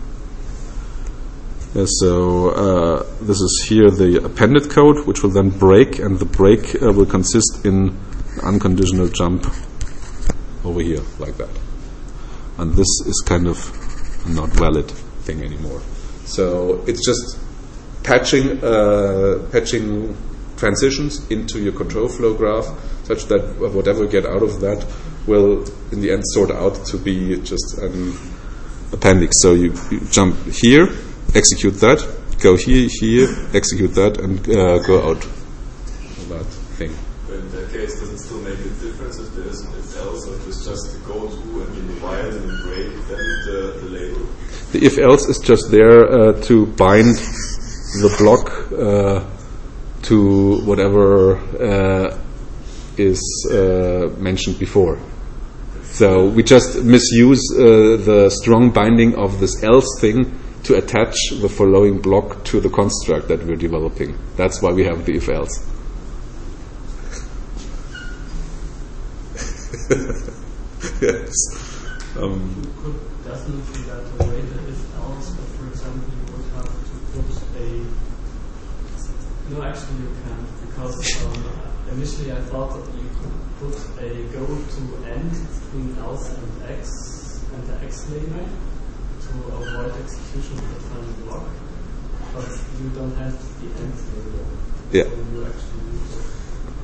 Yeah, so uh, this is here the appended code, which will then break, and the break uh, will consist in unconditional jump over here, like that. And this is kind of a not valid thing anymore. So it's just patching uh, patching transitions into your control flow graph, such that whatever you get out of that will, in the end, sort out to be just an appendix. So you, you jump here, execute that, go here, here, execute that, and uh, go out of that thing. But in that case, does it still make a difference if there is an if else, or if it's just the go to and in the while and the break, then the, the label? The if else is just there uh, to bind the block uh, to whatever uh, is uh, mentioned before. So we just misuse uh, the strong binding of this else thing to attach the following block to the construct that we're developing. That's why we have the if else. Yes. Um, You could definitely that away the if else, but for example, you would have to put a. No, actually, you can't, because um, initially I thought that you could put a go to end between else and x and the x label to avoid execution of the final block, but you don't have the end label. Yeah. So you actually use it.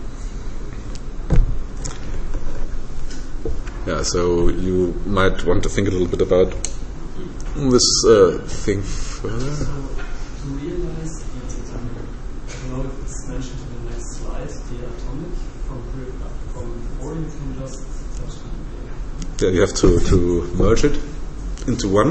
Yeah, so you might want to think a little bit about this uh, thing further. So to realize the, um, I don't know if it's mentioned in the next slide, the atomic from from before, you can just touch it. Yeah, you have to, to merge it into one.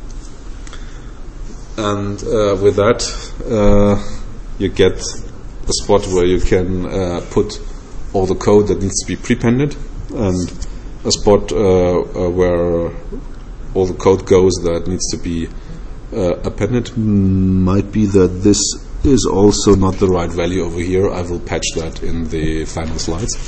And uh, with that, uh, you get a spot where you can uh, put all the code that needs to be prepended, and a spot uh, uh, where all the code goes that needs to be uh, appended. Might be that this is also not the right value over here. I will patch that in the final slides.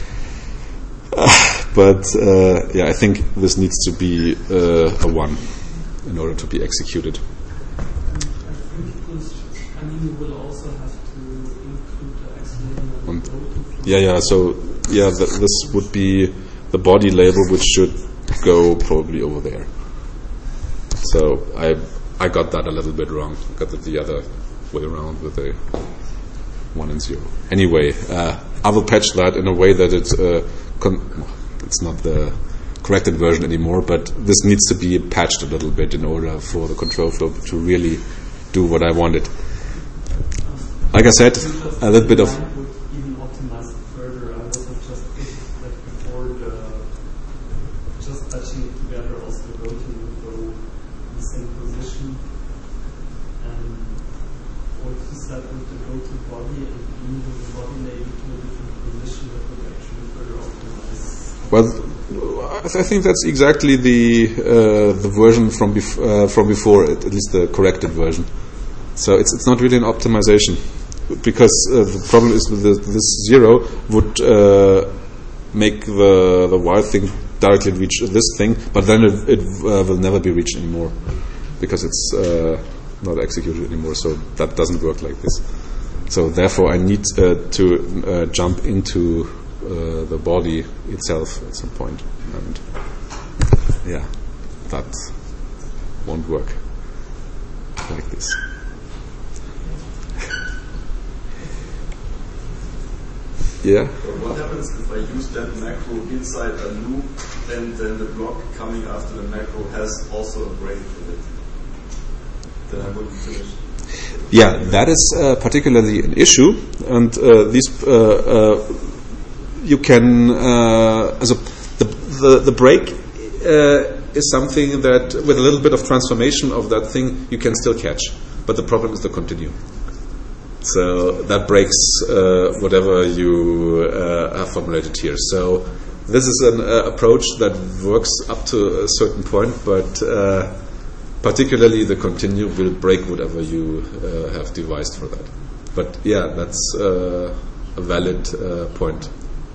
Uh, but uh, yeah, I think this needs to be uh, a one in order to be executed. I think it was, I mean, you will also have to include the X label and the go to. Yeah, yeah. So yeah, th- this would be the body label, which should go probably over there. So I I got that a little bit wrong. I got it the other way around with a one and zero. Anyway, uh, I will patch that in a way that it's uh, con- it's not the corrected version anymore, but this needs to be patched a little bit in order for the control flow to really do what I wanted. Like I said, a little bit of. Would even optimize it further. I would have just put like before the just patching it together. Also, the go to would go in the same position, and what you said with the go to body and moving the body label to a different position, that would actually further optimize. Well, I think that's exactly the uh, the version from bef- uh, from before, at least the corrected version. So it's it's not really an optimization, because uh, the problem is with the, this zero would uh, make the the while thing directly reach this thing, but then it, it uh, will never be reached anymore because it's uh, not executed anymore. So that doesn't work like this. So therefore, I need uh, to uh, jump into uh, the body itself at some point, and yeah, that won't work like this. Yeah. But what happens if I use that macro inside a loop, and then the block coming after the macro has also a break in it? Then I wouldn't finish. Yeah, that is uh, particularly an issue, and uh, these uh, uh, you can uh, also the the, the break uh, is something that, with a little bit of transformation of that thing, you can still catch. But the problem is the continue. So that breaks uh, whatever you uh, have formulated here. So this is an uh, approach that works up to a certain point, but uh, particularly the continue will break whatever you uh, have devised for that. But yeah, that's uh, a valid uh, point.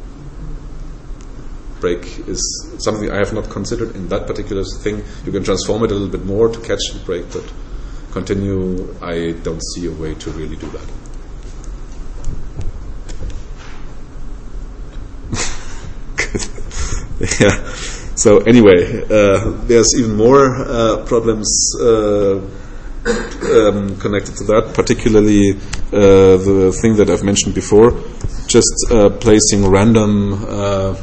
Break is something I have not considered in that particular thing. You can transform it a little bit more to catch the break, but continue, I don't see a way to really do that. Yeah. So anyway, uh, there's even more uh, problems uh, um, connected to that, particularly uh, the thing that I've mentioned before, just uh, placing random uh,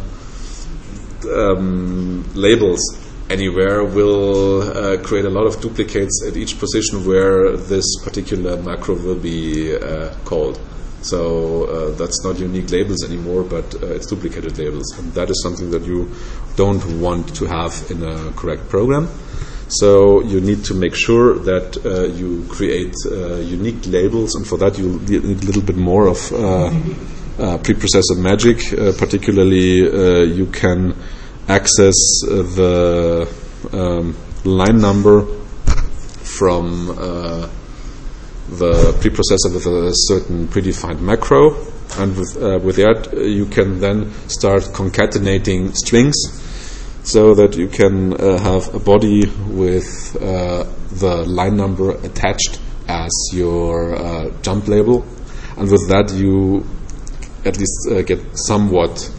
um, labels anywhere will uh, create a lot of duplicates at each position where this particular macro will be uh, called. So uh, that's not unique labels anymore, but uh, it's duplicated labels, and that is something that you don't want to have in a correct program. So you need to make sure that uh, you create uh, unique labels, and for that you need a little bit more of uh, uh, preprocessor magic. Uh, particularly, uh, you can access uh, the um, line number from uh, the preprocessor with a certain predefined macro, and with, uh, with that uh, you can then start concatenating strings so that you can uh, have a body with uh, the line number attached as your uh, jump label, and with that you at least uh, get somewhat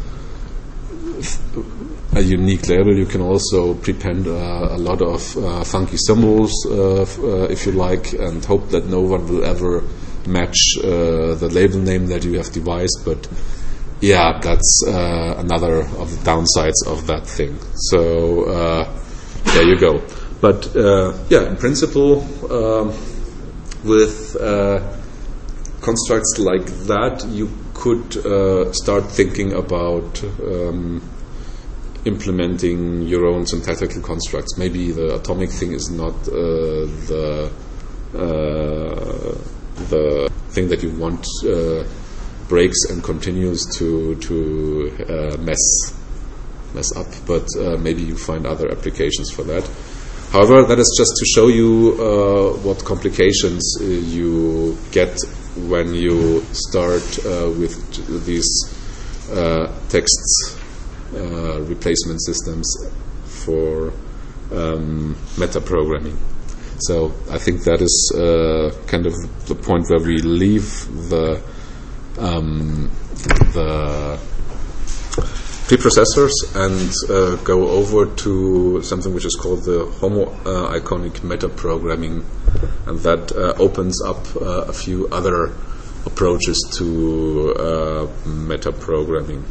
a unique label. You can also prepend uh, a lot of uh, funky symbols uh, f- uh, if you like, and hope that no one will ever match uh, the label name that you have devised. But yeah, that's uh, another of the downsides of that thing. So uh, there you go. But uh, yeah, in principle, um, with uh, constructs like that, you could uh, start thinking about um, implementing your own syntactical constructs. Maybe the atomic thing is not uh, the uh, the thing that you want uh, breaks and continues to to uh, mess mess up, but uh, maybe you find other applications for that. However, that is just to show you uh, what complications uh, you get when you start uh, with these uh, texts Uh, replacement systems for um, metaprogramming. So I think that is uh, kind of the point where we leave the um, the preprocessors and uh, go over to something which is called the homo-iconic metaprogramming, and that uh, opens up uh, a few other approaches to uh, metaprogramming.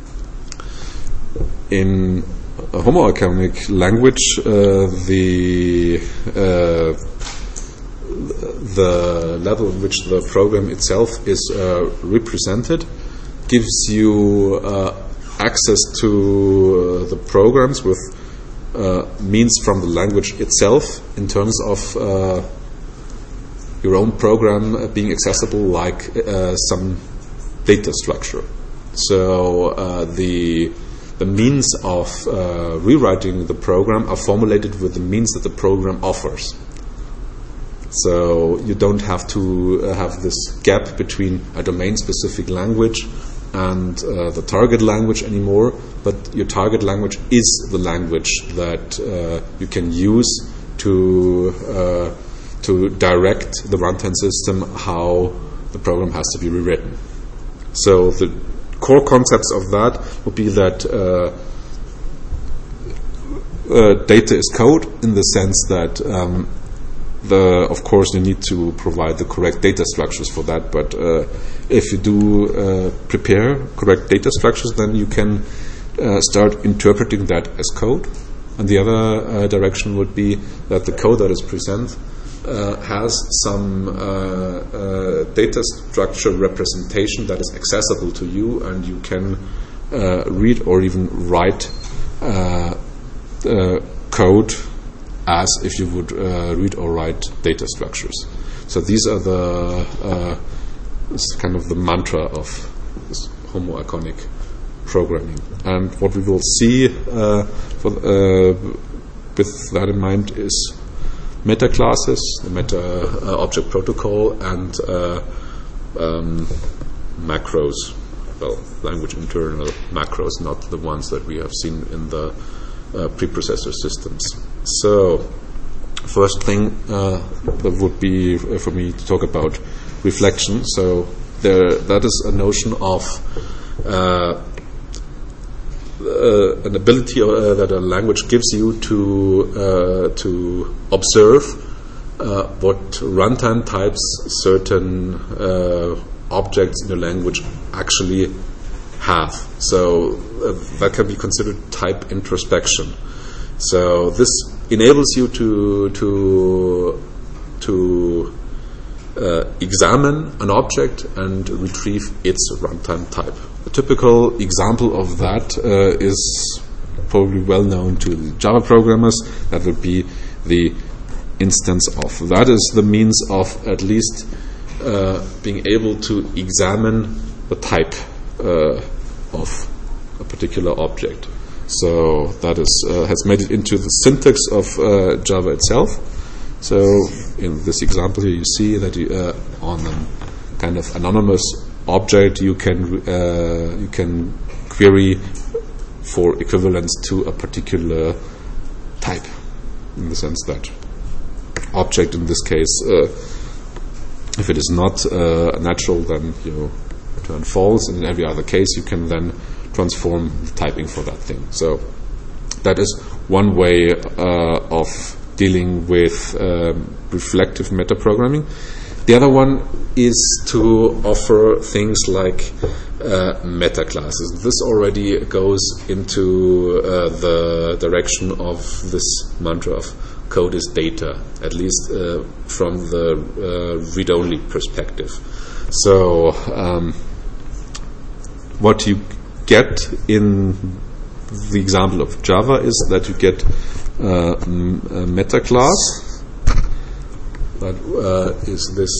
In a homo-iconic language, uh, the uh, the level in which the program itself is uh, represented gives you uh, access to uh, the programs with uh, means from the language itself, in terms of uh, your own program being accessible like uh, some data structure. So uh, the The means of uh, rewriting the program are formulated with the means that the program offers. So you don't have to uh, have this gap between a domain-specific language and uh, the target language anymore, but your target language is the language that uh, you can use to uh, to direct the runtime system how the program has to be rewritten. So the core concepts of that would be that uh, uh, data is code, in the sense that um, the of course you need to provide the correct data structures for that, but uh, if you do uh, prepare correct data structures, then you can uh, start interpreting that as code. And the other uh, direction would be that the code that is present Uh, has some uh, uh, data structure representation that is accessible to you, and you can uh, read or even write uh, uh, code as if you would uh, read or write data structures. So these are the uh, this kind of the mantra of this homoiconic programming. And what we will see uh, for, uh, with that in mind is meta classes, the meta uh, object protocol, and uh, um, macros. Well, language internal macros, not the ones that we have seen in the uh, preprocessor systems. So, first thing uh, that would be uh, for me to talk about reflection. So, there, that is a notion of uh, uh, an ability uh, that a language gives you to uh, to observe uh, what runtime types certain uh, objects in a language actually have. So uh, that can be considered type introspection. So this enables you to to to uh, examine an object and retrieve its runtime type. A typical example of that uh, is probably well known to the Java programmers. That would be the instance of. That is the means of at least uh, being able to examine the type uh, of a particular object. So that is uh, has made it into the syntax of uh, Java itself. So in this example here, you see that you, uh, on a kind of anonymous object, you can uh, you can query for equivalence to a particular type, in the sense that object in this case, uh, if it is not uh, natural, then you return false, and in every other case, you can then transform the typing for that thing. So that is one way uh, of dealing with um, reflective metaprogramming. The other one is to offer things like uh, meta classes. This already goes into uh, the direction of this mantra of code is data, at least uh, from the uh, read-only perspective. So um, what you get in the example of Java is that you get uh, m- a meta class that uh, is this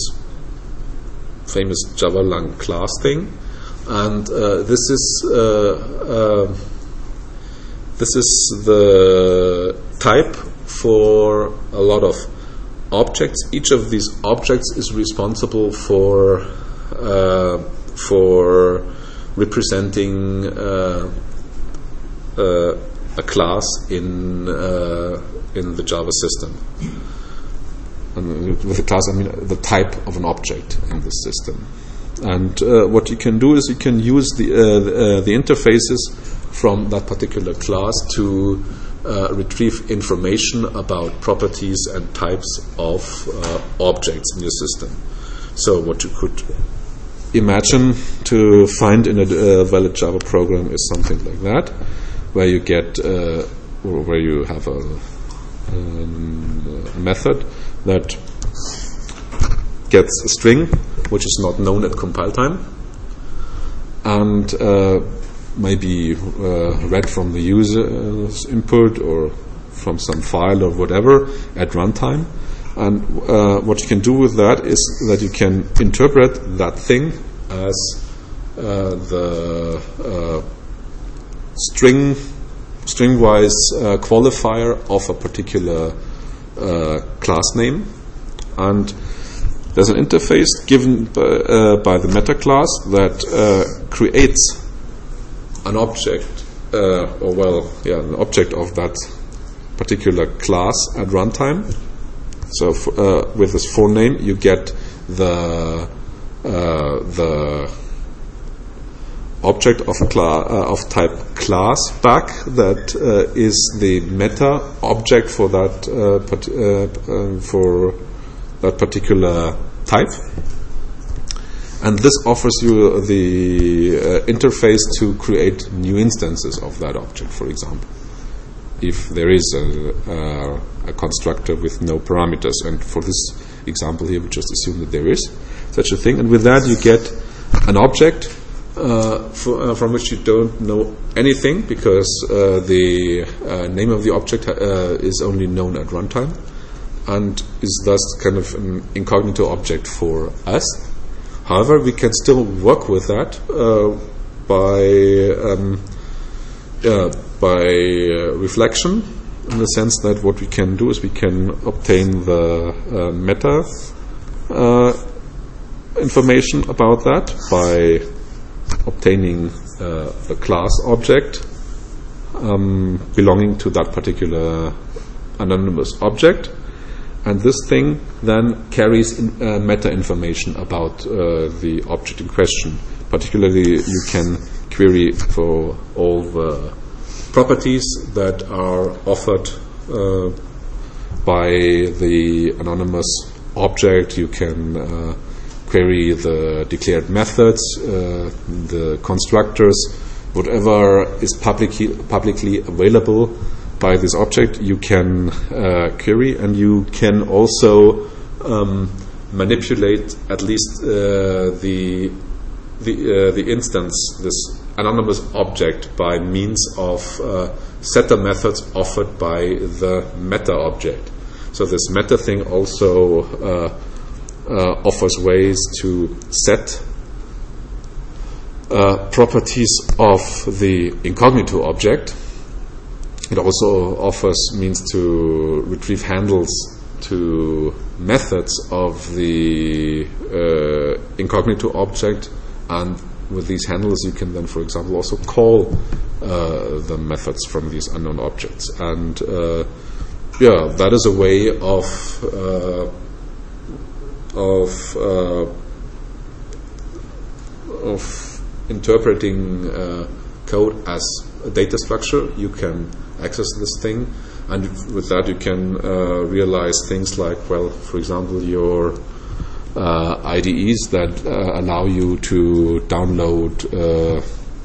famous Java lang class thing, and uh, this is uh, uh, this is the type for a lot of objects. Each of these objects is responsible for uh, for representing uh, uh, a class in uh, in the Java system. And with a class, I mean the type of an object in this system. And uh, what you can do is you can use the uh, the, uh, the interfaces from that particular class to uh, retrieve information about properties and types of uh, objects in your system. So what you could imagine to find in a uh, valid Java program is something like that, where you get uh, or where you have a, um, a method that gets a string which is not known at compile time and uh, maybe uh, read from the user's input or from some file or whatever at runtime. And uh, what you can do with that is that you can interpret that thing as uh, the uh, string string-wise uh, qualifier of a particular uh, class name, and there's an interface given by, uh, by the meta class that uh, creates an object, uh, or well, yeah, an object of that particular class at runtime. So f- uh, with this for name, you get the uh, the object of cla- uh, of type class back that uh, is the meta object for that uh, part- uh, uh, for that particular type, and this offers you the uh, interface to create new instances of that object. For example, if there is a, uh, a constructor with no parameters, and for this example here, we just assume that there is such a thing, and with that you get an object uh, for, uh, from which you don't know anything, because uh, the uh, name of the object uh, is only known at runtime, and is thus kind of an incognito object for us. However, we can still work with that uh, by um, uh, by uh, reflection, in the sense that what we can do is we can obtain the uh, meta uh, information about that by obtaining uh, the class object um, belonging to that particular anonymous object, and this thing then carries in, uh, meta information about uh, the object in question. Particularly, you can query for all the properties that are offered uh, by the anonymous object. You can uh, query the declared methods, uh, the constructors, whatever is publicly publicly available by this object. You can uh, query, and you can also um, manipulate at least uh, the the uh, the instance, this anonymous object, by means of uh, setter methods offered by the meta object. So this meta thing also uh, uh, offers ways to set uh, properties of the incognito object. It also offers means to retrieve handles to methods of the uh, incognito object, and with these handles you can then, for example, also call uh, the methods from these unknown objects. And uh, yeah, that is a way of uh, of uh, of interpreting uh, code as a data structure. You can access this thing, and with that you can uh, realize things like, well, for example, your uh, I D Es that uh, allow you to download uh,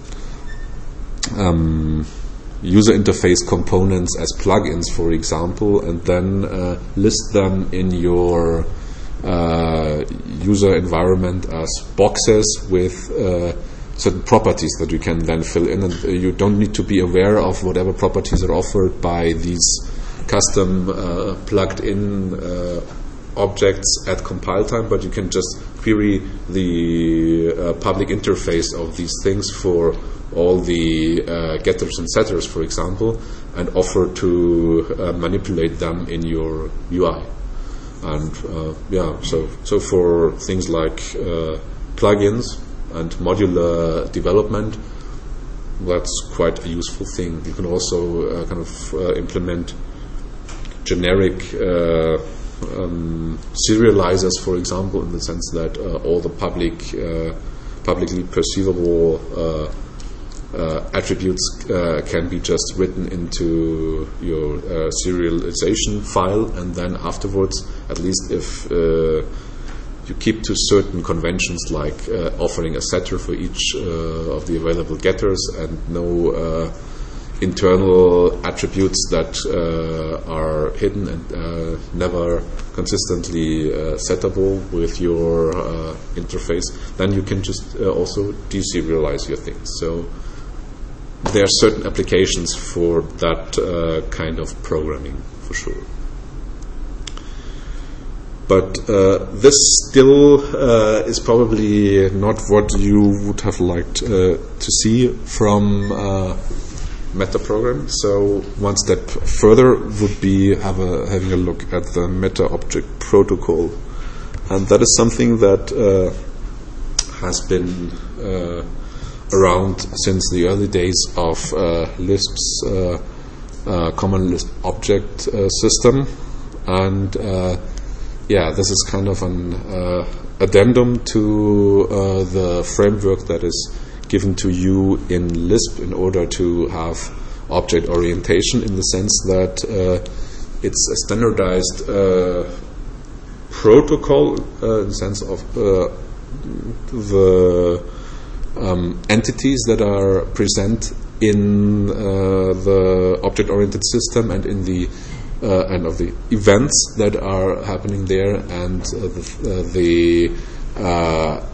um, user interface components as plugins, for example, and then uh, list them in your uh, user environment as boxes with uh, certain properties that you can then fill in, and uh, you don't need to be aware of whatever properties are offered by these custom uh, plugged in uh, objects at compile time, but you can just query the uh, public interface of these things for all the uh, getters and setters, for example, and offer to uh, manipulate them in your U I. And uh, yeah, so so for things like uh, plugins and modular development, that's quite a useful thing. You can also uh, kind of uh, implement generic uh, um, serializers, for example, in the sense that uh, all the public, uh, publicly perceivable uh, uh, attributes uh, can be just written into your uh, serialization file, and then afterwards, at least if uh, you keep to certain conventions, like uh, offering a setter for each uh, of the available getters, and no uh, internal attributes that uh, are hidden and uh, never consistently uh, settable with your uh, interface, then you can just uh, also deserialize your things. So there are certain applications for that uh, kind of programming, for sure. But uh, this still uh, is probably not what you would have liked uh, to see from uh, metaprogramming. So one step further would be have a, having a look at the meta object protocol, and that is something that uh, has been uh, around since the early days of uh, Lisp's uh, uh, Common Lisp Object uh, system, and uh, yeah, this is kind of an uh, addendum to uh, the framework that is given to you in Lisp in order to have object orientation, in the sense that uh, it's a standardized uh, protocol uh, in the sense of uh, the um, entities that are present in uh, the object-oriented system and in the Uh, and of the events that are happening there, and uh, the, uh, the uh,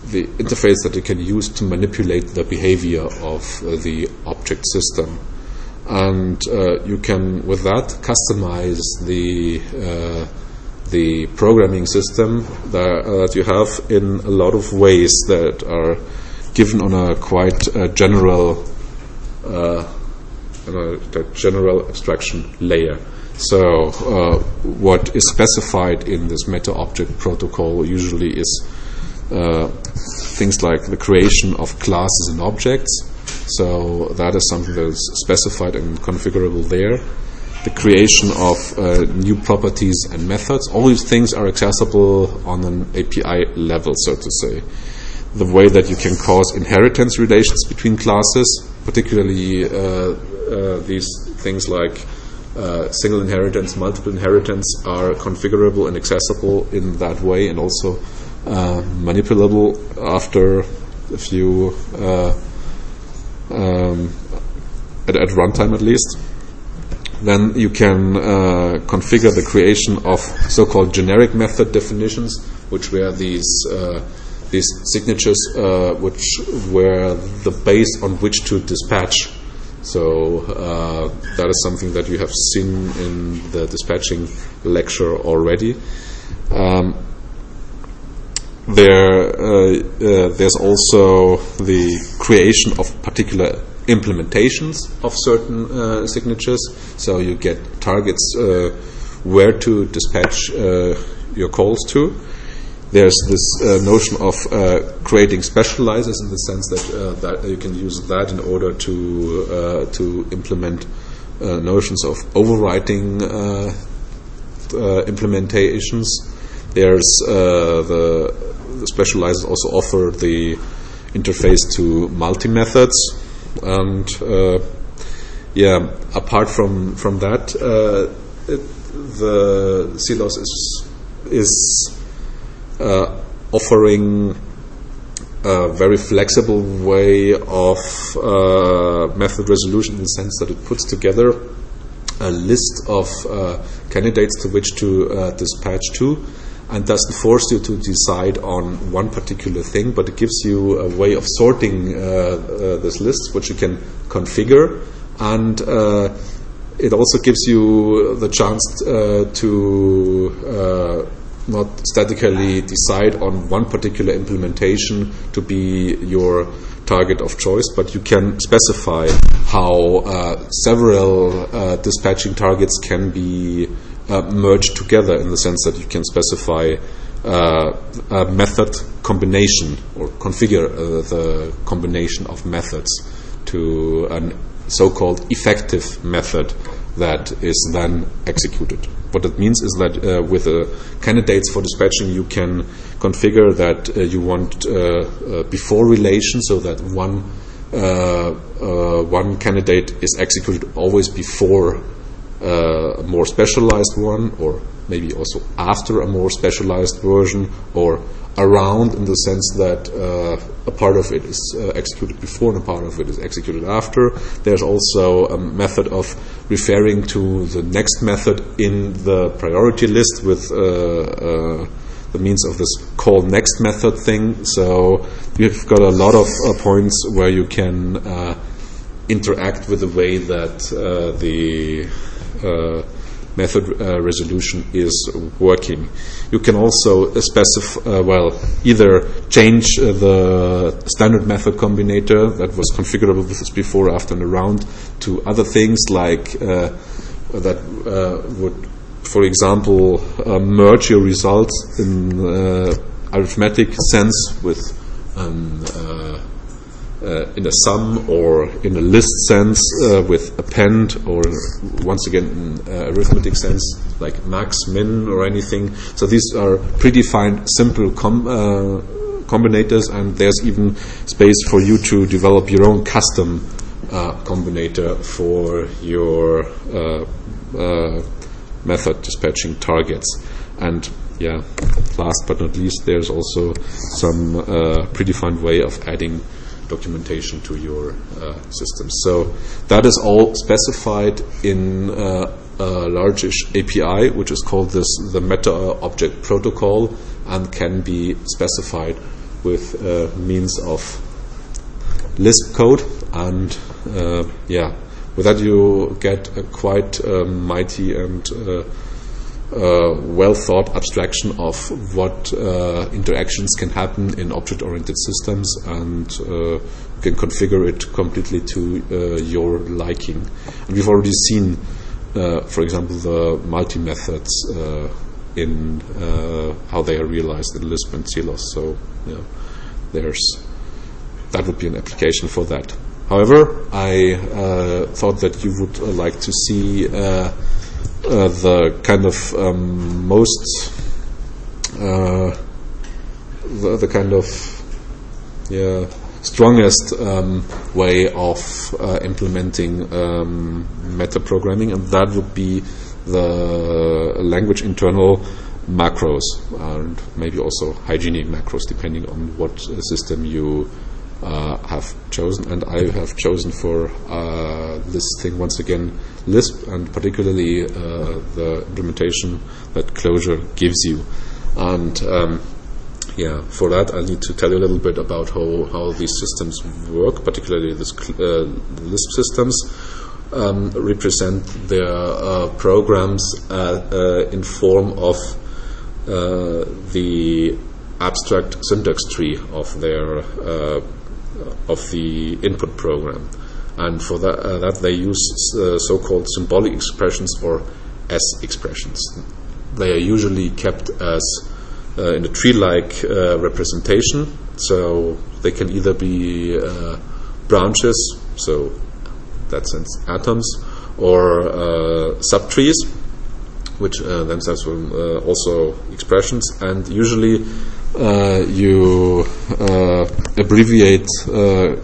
the interface that you can use to manipulate the behavior of uh, the object system. And uh, you can, with that, customize the uh, the programming system that, uh, that you have in a lot of ways that are given on a quite uh, general uh, on a general abstraction layer. So uh, what is specified in this meta-object protocol usually is uh, things like the creation of classes and objects. So that is something that is specified and configurable there. The creation of uh, new properties and methods. All these things are accessible on an A P I level, so to say. The way that you can cause inheritance relations between classes, particularly uh, uh, these things like uh, single inheritance, multiple inheritance, are configurable and accessible in that way, and also uh, manipulable after a few uh, Um, at, at runtime at least. Then you can uh, configure the creation of so-called generic method definitions, which were these uh, these signatures, uh, which were the base on which to dispatch. So uh, that is something that you have seen in the dispatching lecture already. Um, There, uh, uh, there's also the creation of particular implementations of certain uh, signatures. So you get targets uh, where to dispatch uh, your calls to. There's this uh, notion of uh, creating specializers, in the sense that uh, that you can use that in order to uh, to implement uh, notions of overwriting uh, uh, implementations. There's uh, the The specializers also offer the interface to multi-methods, and uh, yeah, apart from from that, uh, it, the C L O S is is uh, offering a very flexible way of uh, method resolution, in the sense that it puts together a list of uh, candidates to which to uh, dispatch to, and doesn't force you to decide on one particular thing, but it gives you a way of sorting uh, uh, this list, which you can configure, and uh, it also gives you the chance uh, to uh, not statically decide on one particular implementation to be your target of choice, but you can specify how uh, several uh, dispatching targets can be Uh, merged together, in the sense that you can specify uh, a method combination, or configure uh, the combination of methods to a so-called effective method that is then executed. What it means is that uh, with the candidates for dispatching, you can configure that uh, you want uh, uh, before relation, so that one uh, uh, one candidate is executed always before Uh, a more specialized one, or maybe also after a more specialized version, or around, in the sense that uh, a part of it is uh, executed before and a part of it is executed after. There's also a method of referring to the next method in the priority list with uh, uh, the means of this call next method thing. So you've got a lot of uh, points where you can uh, interact with the way that uh, the Uh, method uh, resolution is working. You can also uh, specify, uh, well, either change uh, the standard method combinator that was configurable with this before, after, and around, to other things like uh, that uh, would, for example, uh, merge your results in uh, arithmetic sense with um, uh, Uh, in a sum, or in a list sense uh, with append, or once again in uh, arithmetic sense like max, min, or anything. So these are predefined simple com- uh, combinators, and there's even space for you to develop your own custom uh, combinator for your uh, uh, method dispatching targets. And yeah, last but not least, there's also some uh, predefined way of adding documentation to your uh, system. So that is all specified in uh, a largish A P I, which is called this the Meta Object Protocol, and can be specified with uh, means of Lisp code, and uh, yeah, with that you get a quite uh, mighty and uh, uh, well thought abstraction of what uh, interactions can happen in object-oriented systems, and uh, you can configure it completely to uh, your liking. And we've already seen, uh, for example, the multi-methods uh, in uh, how they are realized in Lisp and C L O S. So yeah, there's that would be an application for that. However, I uh, thought that you would uh, like to see uh, uh, the kind of um, most uh, the, the kind of yeah strongest um, way of uh, implementing um, meta programming, and that would be the language internal macros, and maybe also hygienic macros, depending on what uh, system you uh, have chosen. And I have chosen for uh, this thing once again Lisp, and particularly uh, the implementation that Clojure gives you. And um, yeah, for that I need to tell you a little bit about how, how these systems work, particularly this uh, Lisp systems. Um, represent their uh, programs uh, uh, in form of uh, the abstract syntax tree of their uh, of the input program, and for that, uh, that they use uh, so-called symbolic expressions or S expressions. They are usually kept as uh, in a tree-like uh, representation, so they can either be uh, branches, so that sense atoms, or uh, subtrees, which uh, themselves were uh, also expressions, and usually uh, you uh, abbreviate uh,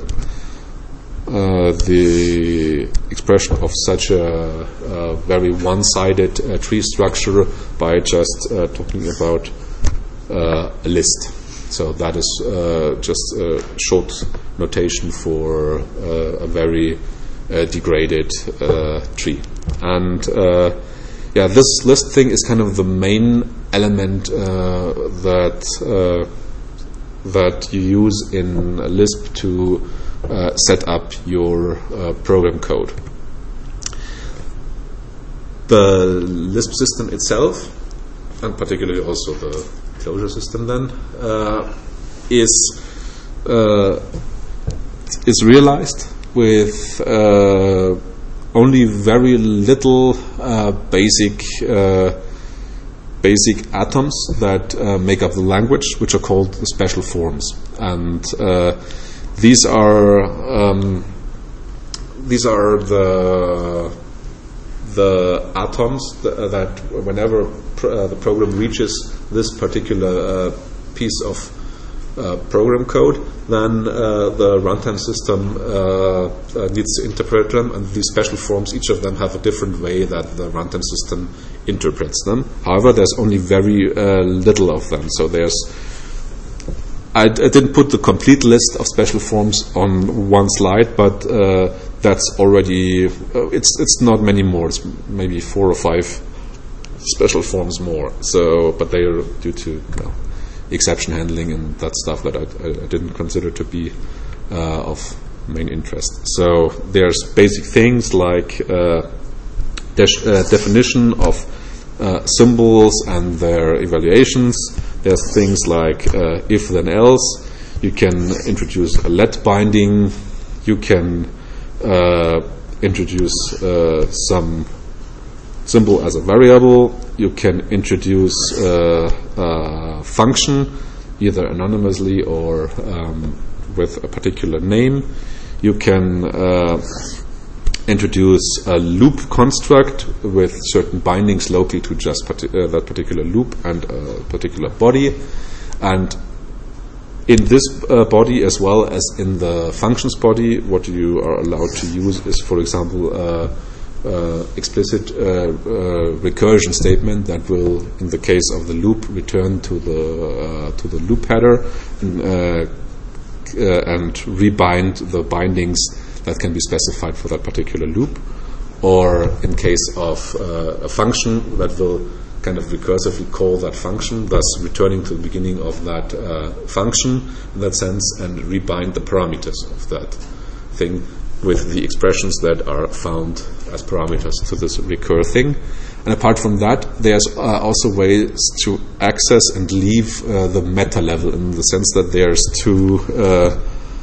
uh, the expression of such a, a very one-sided uh, tree structure by just uh, talking about uh, a list. So that is uh, just a short notation for uh, a very Uh, degraded uh, tree. And uh, yeah, this list thing is kind of the main element uh, that uh, that you use in Lisp to uh, set up your uh, program code. The Lisp system itself, and particularly also the Clojure system then, uh, is uh, is realized with uh, only very little uh, basic uh, basic atoms that uh, make up the language, which are called the special forms. And uh, these are um, these are the the atoms th- that whenever pr- uh, the program reaches this particular uh, piece of Uh, program code, then uh, the runtime system uh, uh, needs to interpret them, and these special forms, each of them have a different way that the runtime system interprets them. However, there's only very uh, little of them. So there's I, I didn't put the complete list of special forms on one slide, but uh, that's already uh, it's it's not many more. It's maybe four or five special forms more. So, but they are due to well, exception handling and that stuff that I, I didn't consider to be uh, of main interest. So there's basic things like uh, de- uh, definition of uh, symbols and their evaluations. There's things like uh, if then else. You can introduce a let binding. You can uh, introduce uh, some symbol as a variable. You can introduce uh, a function, either anonymously or um, with a particular name. You can uh, introduce a loop construct with certain bindings locally to just parti- uh, that particular loop and a particular body. And in this uh, body, as well as in the functions body, what you are allowed to use is, for example, uh, Uh, explicit uh, uh, recursion statement that will, in the case of the loop, return to the uh, to the loop header and, uh, uh, and rebind the bindings that can be specified for that particular loop. Or in case of uh, a function that will kind of recursively call that function, thus returning to the beginning of that uh, function in that sense, and rebind the parameters of that thing with the expressions that are found as parameters to this recur thing. And apart from that, there's uh, also ways to access and leave uh, the meta level, in the sense that there's two uh,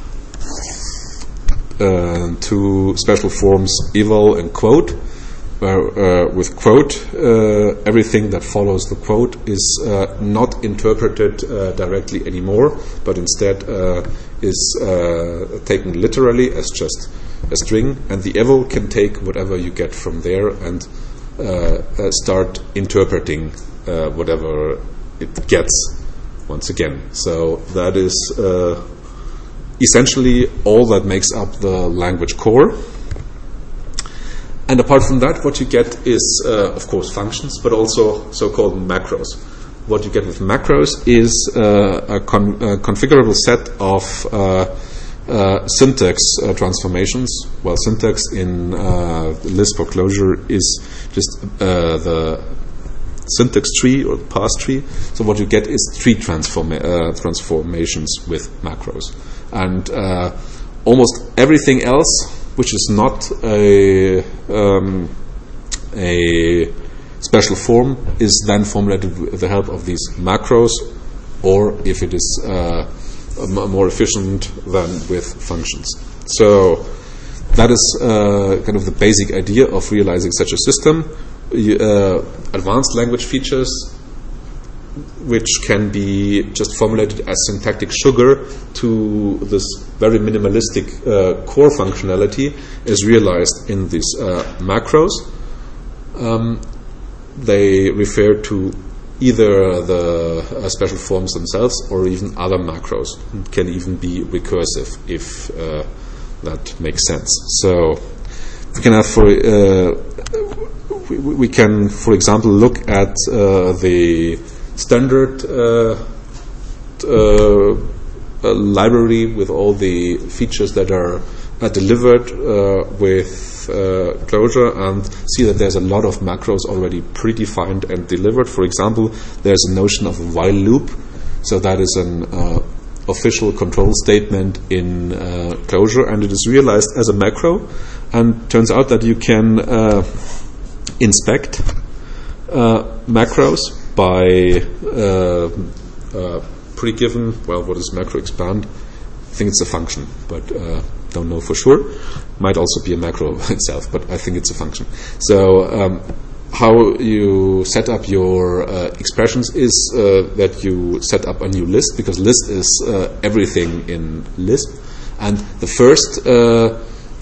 uh, two special forms, eval and quote, where uh, with quote, uh, everything that follows the quote is uh, not interpreted uh, directly anymore, but instead uh, is uh, taken literally as just a string, and the eval can take whatever you get from there and uh, uh, start interpreting uh, whatever it gets once again. So that is uh, essentially all that makes up the language core. And apart from that, what you get is, uh, of course, functions, but also so-called macros. What you get with macros is uh, a, con- a configurable set of uh, uh, syntax uh, transformations. Well, syntax in uh, Lisp or Clojure is just uh, the syntax tree or the path tree. So what you get is tree transforma- uh, transformations with macros. And uh, almost everything else which is not a um, a special form is then formulated with the help of these macros, or if it is uh, m- more efficient, than with functions. So that is uh, kind of the basic idea of realizing such a system. Uh, advanced language features, which can be just formulated as syntactic sugar to this very minimalistic uh, core functionality, is realized in these uh, macros. Um, they refer to either the uh, special forms themselves or even other macros. It can even be recursive, if uh, that makes sense. So we can have for uh, we, we can, for example, look at uh, the standard uh, uh, uh, library with all the features that are uh, delivered uh, with uh, Clojure, and see that there's a lot of macros already predefined and delivered. For example, there's a notion of a while loop. So that is an uh, official control statement in uh, Clojure, and it is realized as a macro. And turns out that you can uh, inspect uh, macros by uh, uh, pre-given, well, what is macro expand? I think it's a function, but uh, don't know for sure. Might also be a macro itself, but I think it's a function. So um, how you set up your uh, expressions is uh, that you set up a new list, because list is uh, everything in Lisp, and the first uh,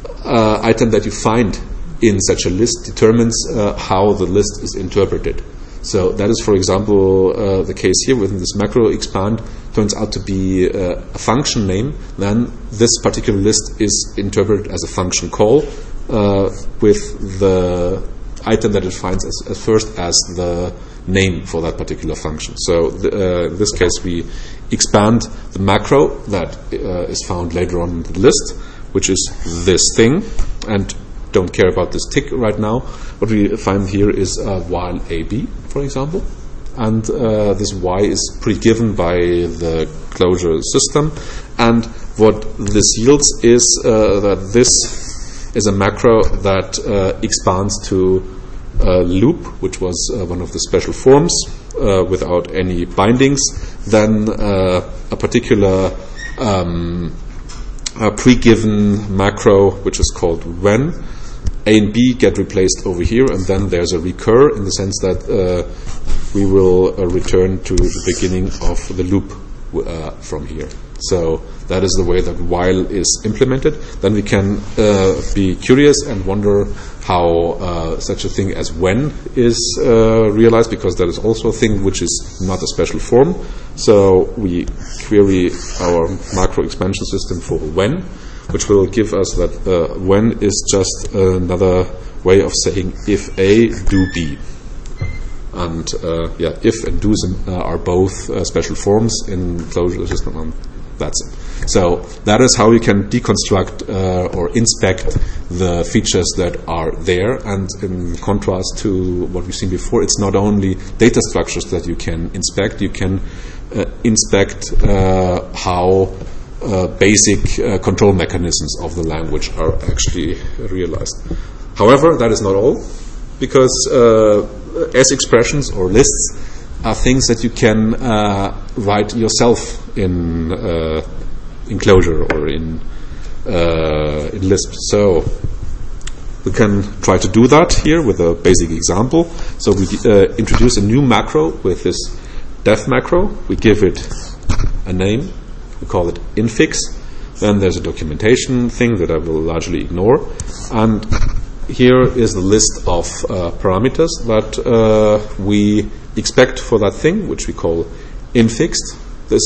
uh, item that you find in such a list determines uh, how the list is interpreted. So that is, for example, uh, the case here within this macro expand. Turns out to be uh, a function name. Then this particular list is interpreted as a function call uh, with the item that it finds as, as first as the name for that particular function. So the, uh, in this case, we expand the macro that uh, is found later on in the list, which is this thing, and don't care about this tick right now. What we find here is uh, while A B, for example, and uh, this Y is pre-given by the Clojure system. And what this yields is uh, that this is a macro that uh, expands to a loop, which was uh, one of the special forms uh, without any bindings. Then uh, a particular um, a pre-given macro, which is called when. A and B get replaced over here, and then there's a recur, in the sense that uh, we will uh, return to the beginning of the loop uh, from here. So that is the way that while is implemented. Then we can uh, be curious and wonder how uh, such a thing as when is uh, realized, because that is also a thing which is not a special form. So we query our macro expansion system for when, which will give us that uh, when is just another way of saying if A, do B. And uh, yeah, if and do uh, are both uh, special forms in Clojure system. And That's it. So that is how we can deconstruct uh, or inspect the features that are there. And in contrast to what we've seen before, it's not only data structures that you can inspect. You can uh, inspect uh, how uh, basic uh, control mechanisms of the language are actually realized. However, that is not all, because uh, as expressions or lists are things that you can uh, write yourself in uh, in Clojure or in uh, in Lisp. So we can try to do that here with a basic example. So we uh, introduce a new macro with this def macro. We give it a name. We call it infix. Then there's a documentation thing that I will largely ignore. And here is the list of uh, parameters that uh, we expect for that thing, which we call infixed. This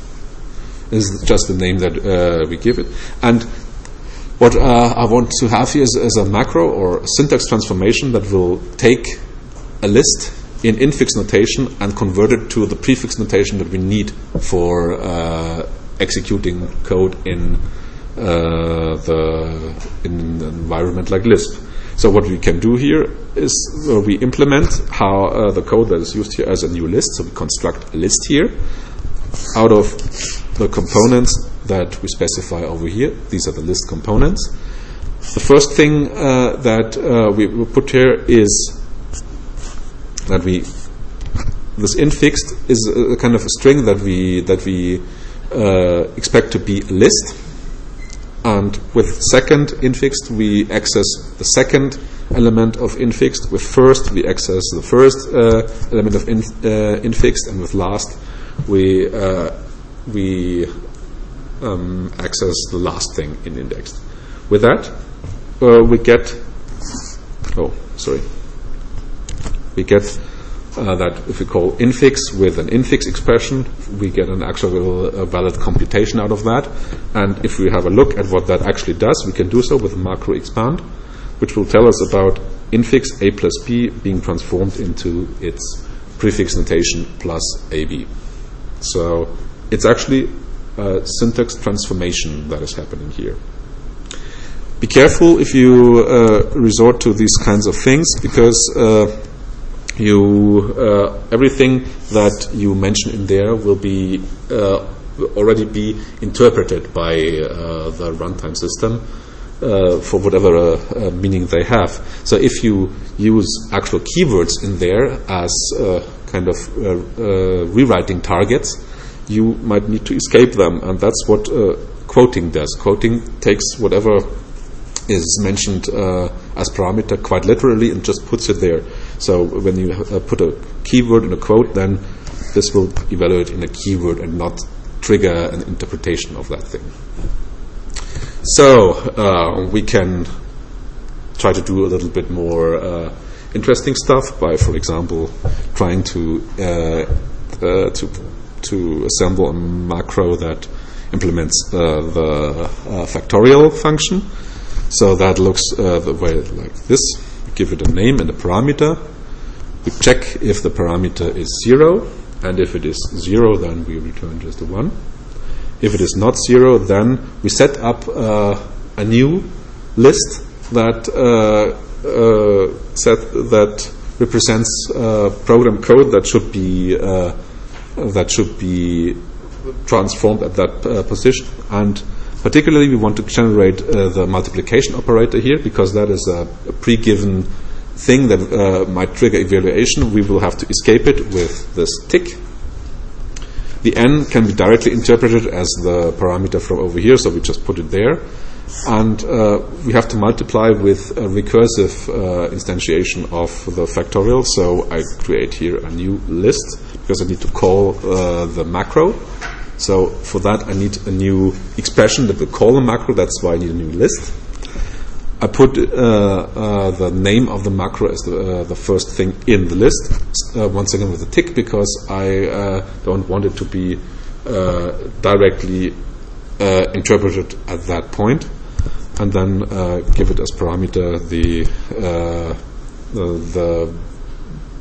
is just the name that uh, we give it. And what uh, I want to have here is, is a macro or a syntax transformation that will take a list in infix notation and convert it to the prefix notation that we need for uh, executing code in uh, the in an environment like Lisp. So what we can do here is uh, we implement how uh, the code that is used here as a new list. So we construct a list here out of the components that we specify over here. These are the list components. The first thing uh, that uh, we will put here is that we this infixed is a kind of a string that we that we uh, expect to be a list. And with second infixed, we access the second element of infixed. With first, we access the first uh, element of in, uh, infixed, and with last, we uh, we um, access the last thing in indexed. With that, uh, we get oh sorry we get uh, that if we call infix with an infix expression, we get an actual uh, valid computation out of that. And if we have a look at what that actually does, we can do so with macro expand, which will tell us about infix a plus b being transformed into its prefix notation plus ab. So it's actually a syntax transformation that is happening here. Be careful if you uh, resort to these kinds of things, because uh, you uh, everything that you mention in there will be uh, already be interpreted by uh, the runtime system uh, for whatever uh, uh, meaning they have. So if you use actual keywords in there as uh, kind of uh, uh, rewriting targets, you might need to escape them, and that's what uh, quoting does. Quoting takes whatever is mentioned uh, as parameter quite literally and just puts it there. So when you uh, put a keyword in a quote, then this will evaluate in a keyword and not trigger an interpretation of that thing. So uh, we can try to do a little bit more uh, interesting stuff by, for example, trying to uh, uh, to to assemble a macro that implements uh, the uh, factorial function. So that looks uh, the way like this. We give it a name and a parameter. We check if the parameter is zero, and if it is zero, then we return just a one. If it is not zero, then we set up uh, a new list that uh, uh, set that represents uh, program code that should be uh, that should be transformed at that uh, position. And particularly, we want to generate uh, the multiplication operator here, because that is a, a pre-given thing that uh, might trigger evaluation. We will have to escape it with this tick. The n can be directly interpreted as the parameter from over here, so we just put it there. And uh, we have to multiply with a recursive uh, instantiation of the factorial. So I create here a new list, because I need to call uh, the macro. So for that, I need a new expression that will call a macro. That's why I need a new list. I put uh, uh, the name of the macro as the, uh, the first thing in the list, uh, once again with a tick, because I uh, don't want it to be uh, directly uh, interpreted at that point. And then uh, give it as parameter the uh, the,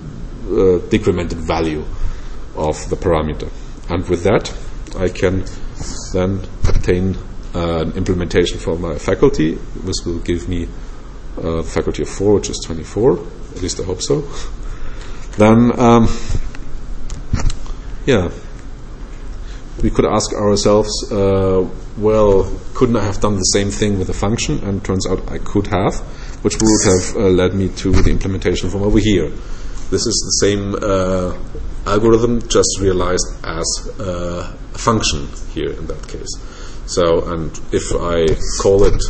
the uh, decremented value of the parameter. And with that, I can then obtain uh, an implementation for my faculty. This will give me a faculty of four, which is twenty-four. At least I hope so. Then, um, yeah, we could ask ourselves, uh, well, couldn't I have done the same thing with a function? And it turns out I could have, which would have uh, led me to the implementation from over here. This is the same uh, algorithm, just realized as uh, a function here in that case. So, and if I call it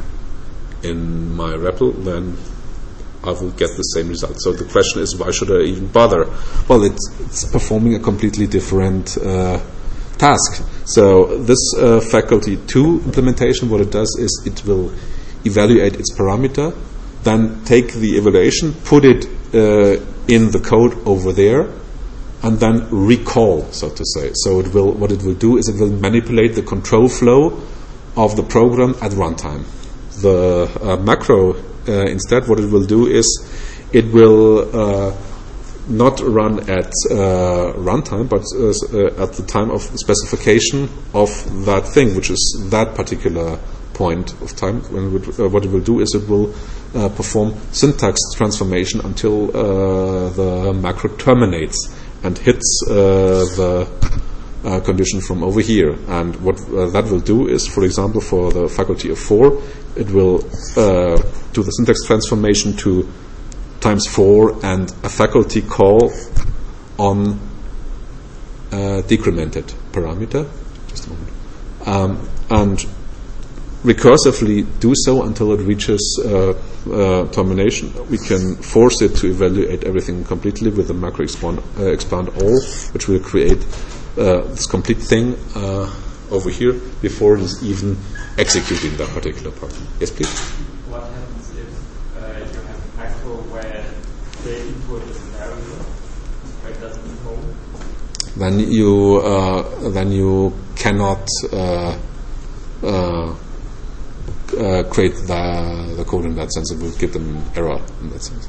in my R E P L, then I will get the same result. So the question is, why should I even bother? Well, it's, it's performing a completely different uh, task. So this uh, faculty two implementation, what it does is it will evaluate its parameter, then take the evaluation, put it uh, in the code over there, and then recall, so to say. So it will, what it will do is it will manipulate the control flow of the program at runtime. The uh, macro, uh, instead, what it will do is it will uh, not run at uh, runtime, but uh, uh, at the time of specification of that thing, which is that particular point of time. When it would, uh, what it will do is it will uh, perform syntax transformation until uh, the macro terminates and hits uh, the uh, condition from over here. And what uh, that will do is, for example, for the faculty of four, it will uh, do the syntax transformation to times four and a faculty call on a decremented parameter. Just a moment. Um, and recursively do so until it reaches uh, uh, termination. We can force it to evaluate everything completely with the macro expand, uh, expand all, which will create uh, this complete thing uh, over here before it is even executing that particular part. Yes, please? What happens if uh, you have a macro where the input is a variable, where it doesn't hold? Then you uh, then you cannot uh, uh, Uh, create the, the code in that sense. It will give them an error in that sense.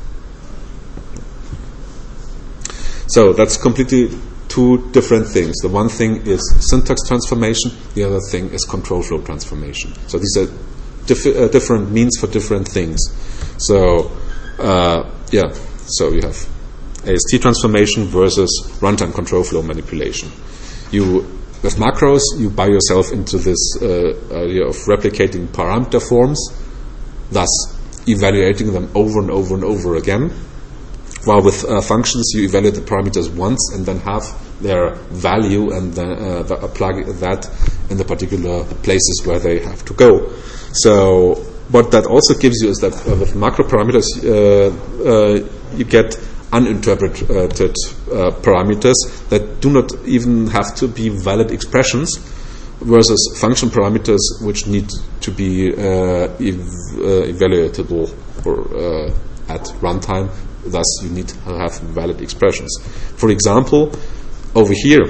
So that's completely two different things. The one thing is syntax transformation, the other thing is control flow transformation. So these are diff- uh, different means for different things. So uh, yeah, so you have A S T transformation versus runtime control flow manipulation. You With macros, you buy yourself into this uh, idea of replicating parameter forms, thus evaluating them over and over and over again. While with uh, functions, you evaluate the parameters once and then have their value and then uh, the, apply that in the particular places where they have to go. So what that also gives you is that uh, with macro parameters, uh, uh, you get uninterpreted uh, parameters that do not even have to be valid expressions, versus function parameters which need to be uh, ev- uh, evaluatable or uh, at runtime. Thus, you need to have valid expressions. For example, over here,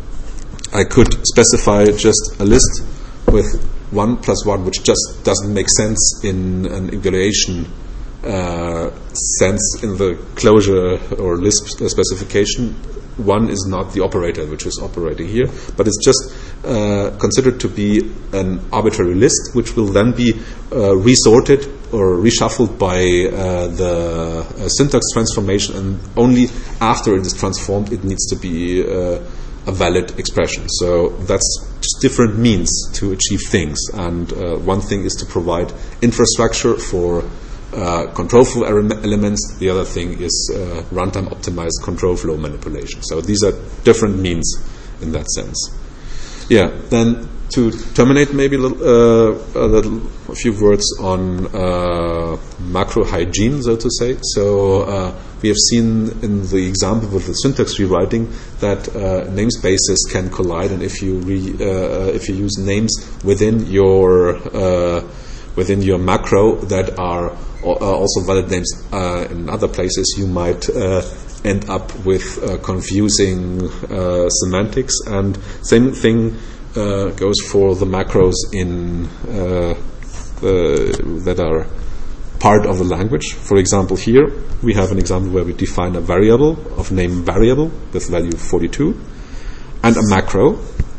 I could specify just a list with one plus one, which just doesn't make sense in an evaluation Uh, sense in the closure or Lisp specification. One is not the operator which is operating here, but it's just uh, considered to be an arbitrary list, which will then be uh, resorted or reshuffled by uh, the uh, syntax transformation, and only after it is transformed it needs to be uh, a valid expression. So that's just different means to achieve things, and uh, one thing is to provide infrastructure for Uh, control flow elements. The other thing is uh, runtime optimized control flow manipulation. So these are different means in that sense. Yeah. Then to terminate, maybe a, little, uh, a, little, a few words on uh, macro hygiene, so to say. So uh, we have seen in the example with the syntax rewriting that uh, namespaces can collide, and if you re, uh, if you use names within your uh, within your macro that are also valid names uh, in other places, you might uh, end up with uh, confusing uh, semantics. And same thing uh, goes for the macros in uh, the, that are part of the language. For example, here we have an example where we define a variable of name variable with value forty-two, and a macro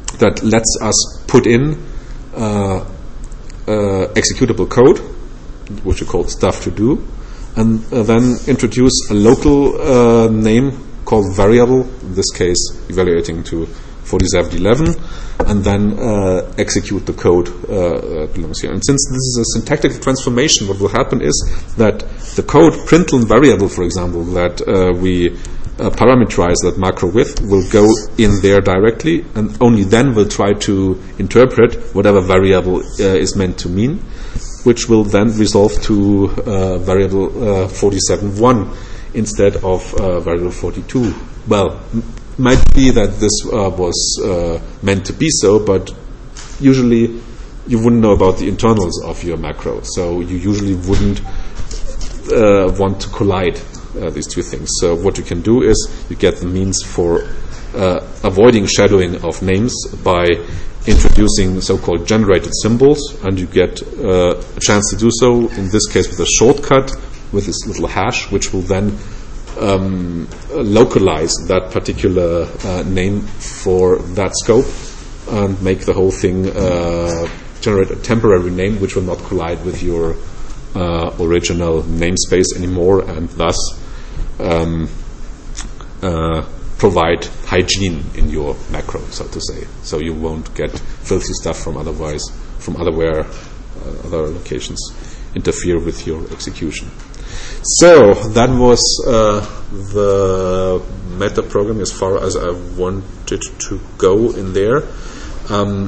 that lets us put in uh, uh, executable code, which we call stuff to do, and uh, then introduce a local uh, name called variable, in this case evaluating to forty-seven eleven, and then uh, execute the code uh, that belongs here. And since this is a syntactical transformation, what will happen is that the code println variable, for example, that uh, we uh, parameterize that macro with, will go in there directly, and only then we'll try to interpret whatever variable uh, is meant to mean, which will then resolve to uh, variable uh, forty-seven one instead of uh, variable forty-two. Well, m- might be that this uh, was uh, meant to be so, but usually you wouldn't know about the internals of your macro, so you usually wouldn't uh, want to collide uh, these two things. So what you can do is you get the means for uh, avoiding shadowing of names by introducing so-called generated symbols, and you get uh, a chance to do so, in this case with a shortcut, with this little hash, which will then um, localize that particular uh, name for that scope and make the whole thing uh, generate a temporary name which will not collide with your uh, original namespace anymore, and thus um, uh, provide hygiene in your macro, so to say. So you won't get filthy stuff from otherwise from otherwhere, uh, other locations interfere with your execution. So that was uh, the meta program as far as I wanted to go in there. Um,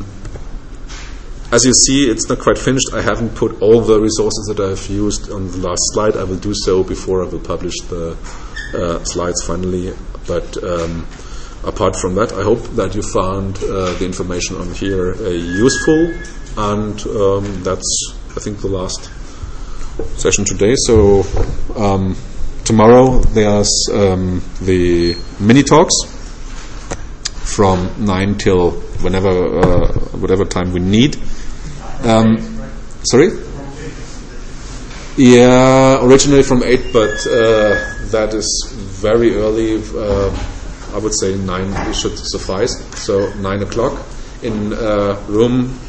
as you see, it's not quite finished. I haven't put all the resources that I've used on the last slide. I will do so before I will publish the uh, slides finally. But um, apart from that, I hope that you found uh, the information on here uh, useful. And um, that's, I think, the last session today. So um, tomorrow there's um, the mini talks from nine till whenever uh, whatever time we need. Um, sorry? Yeah, originally from eight, but uh, that is very early. Uh, I would say nine should suffice. So nine o'clock in uh, room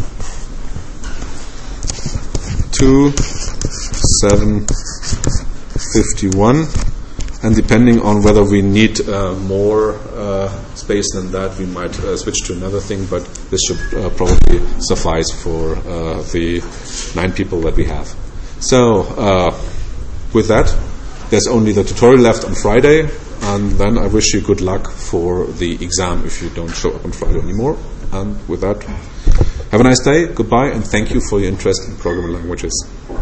two. seven fifty-one, and depending on whether we need uh, more uh, space than that, we might uh, switch to another thing, but this should uh, probably suffice for uh, the nine people that we have. So uh, with that, there's only the tutorial left on Friday, and then I wish you good luck for the exam if you don't show up on Friday anymore. And with that, have a nice day, goodbye, and thank you for your interest in programming languages.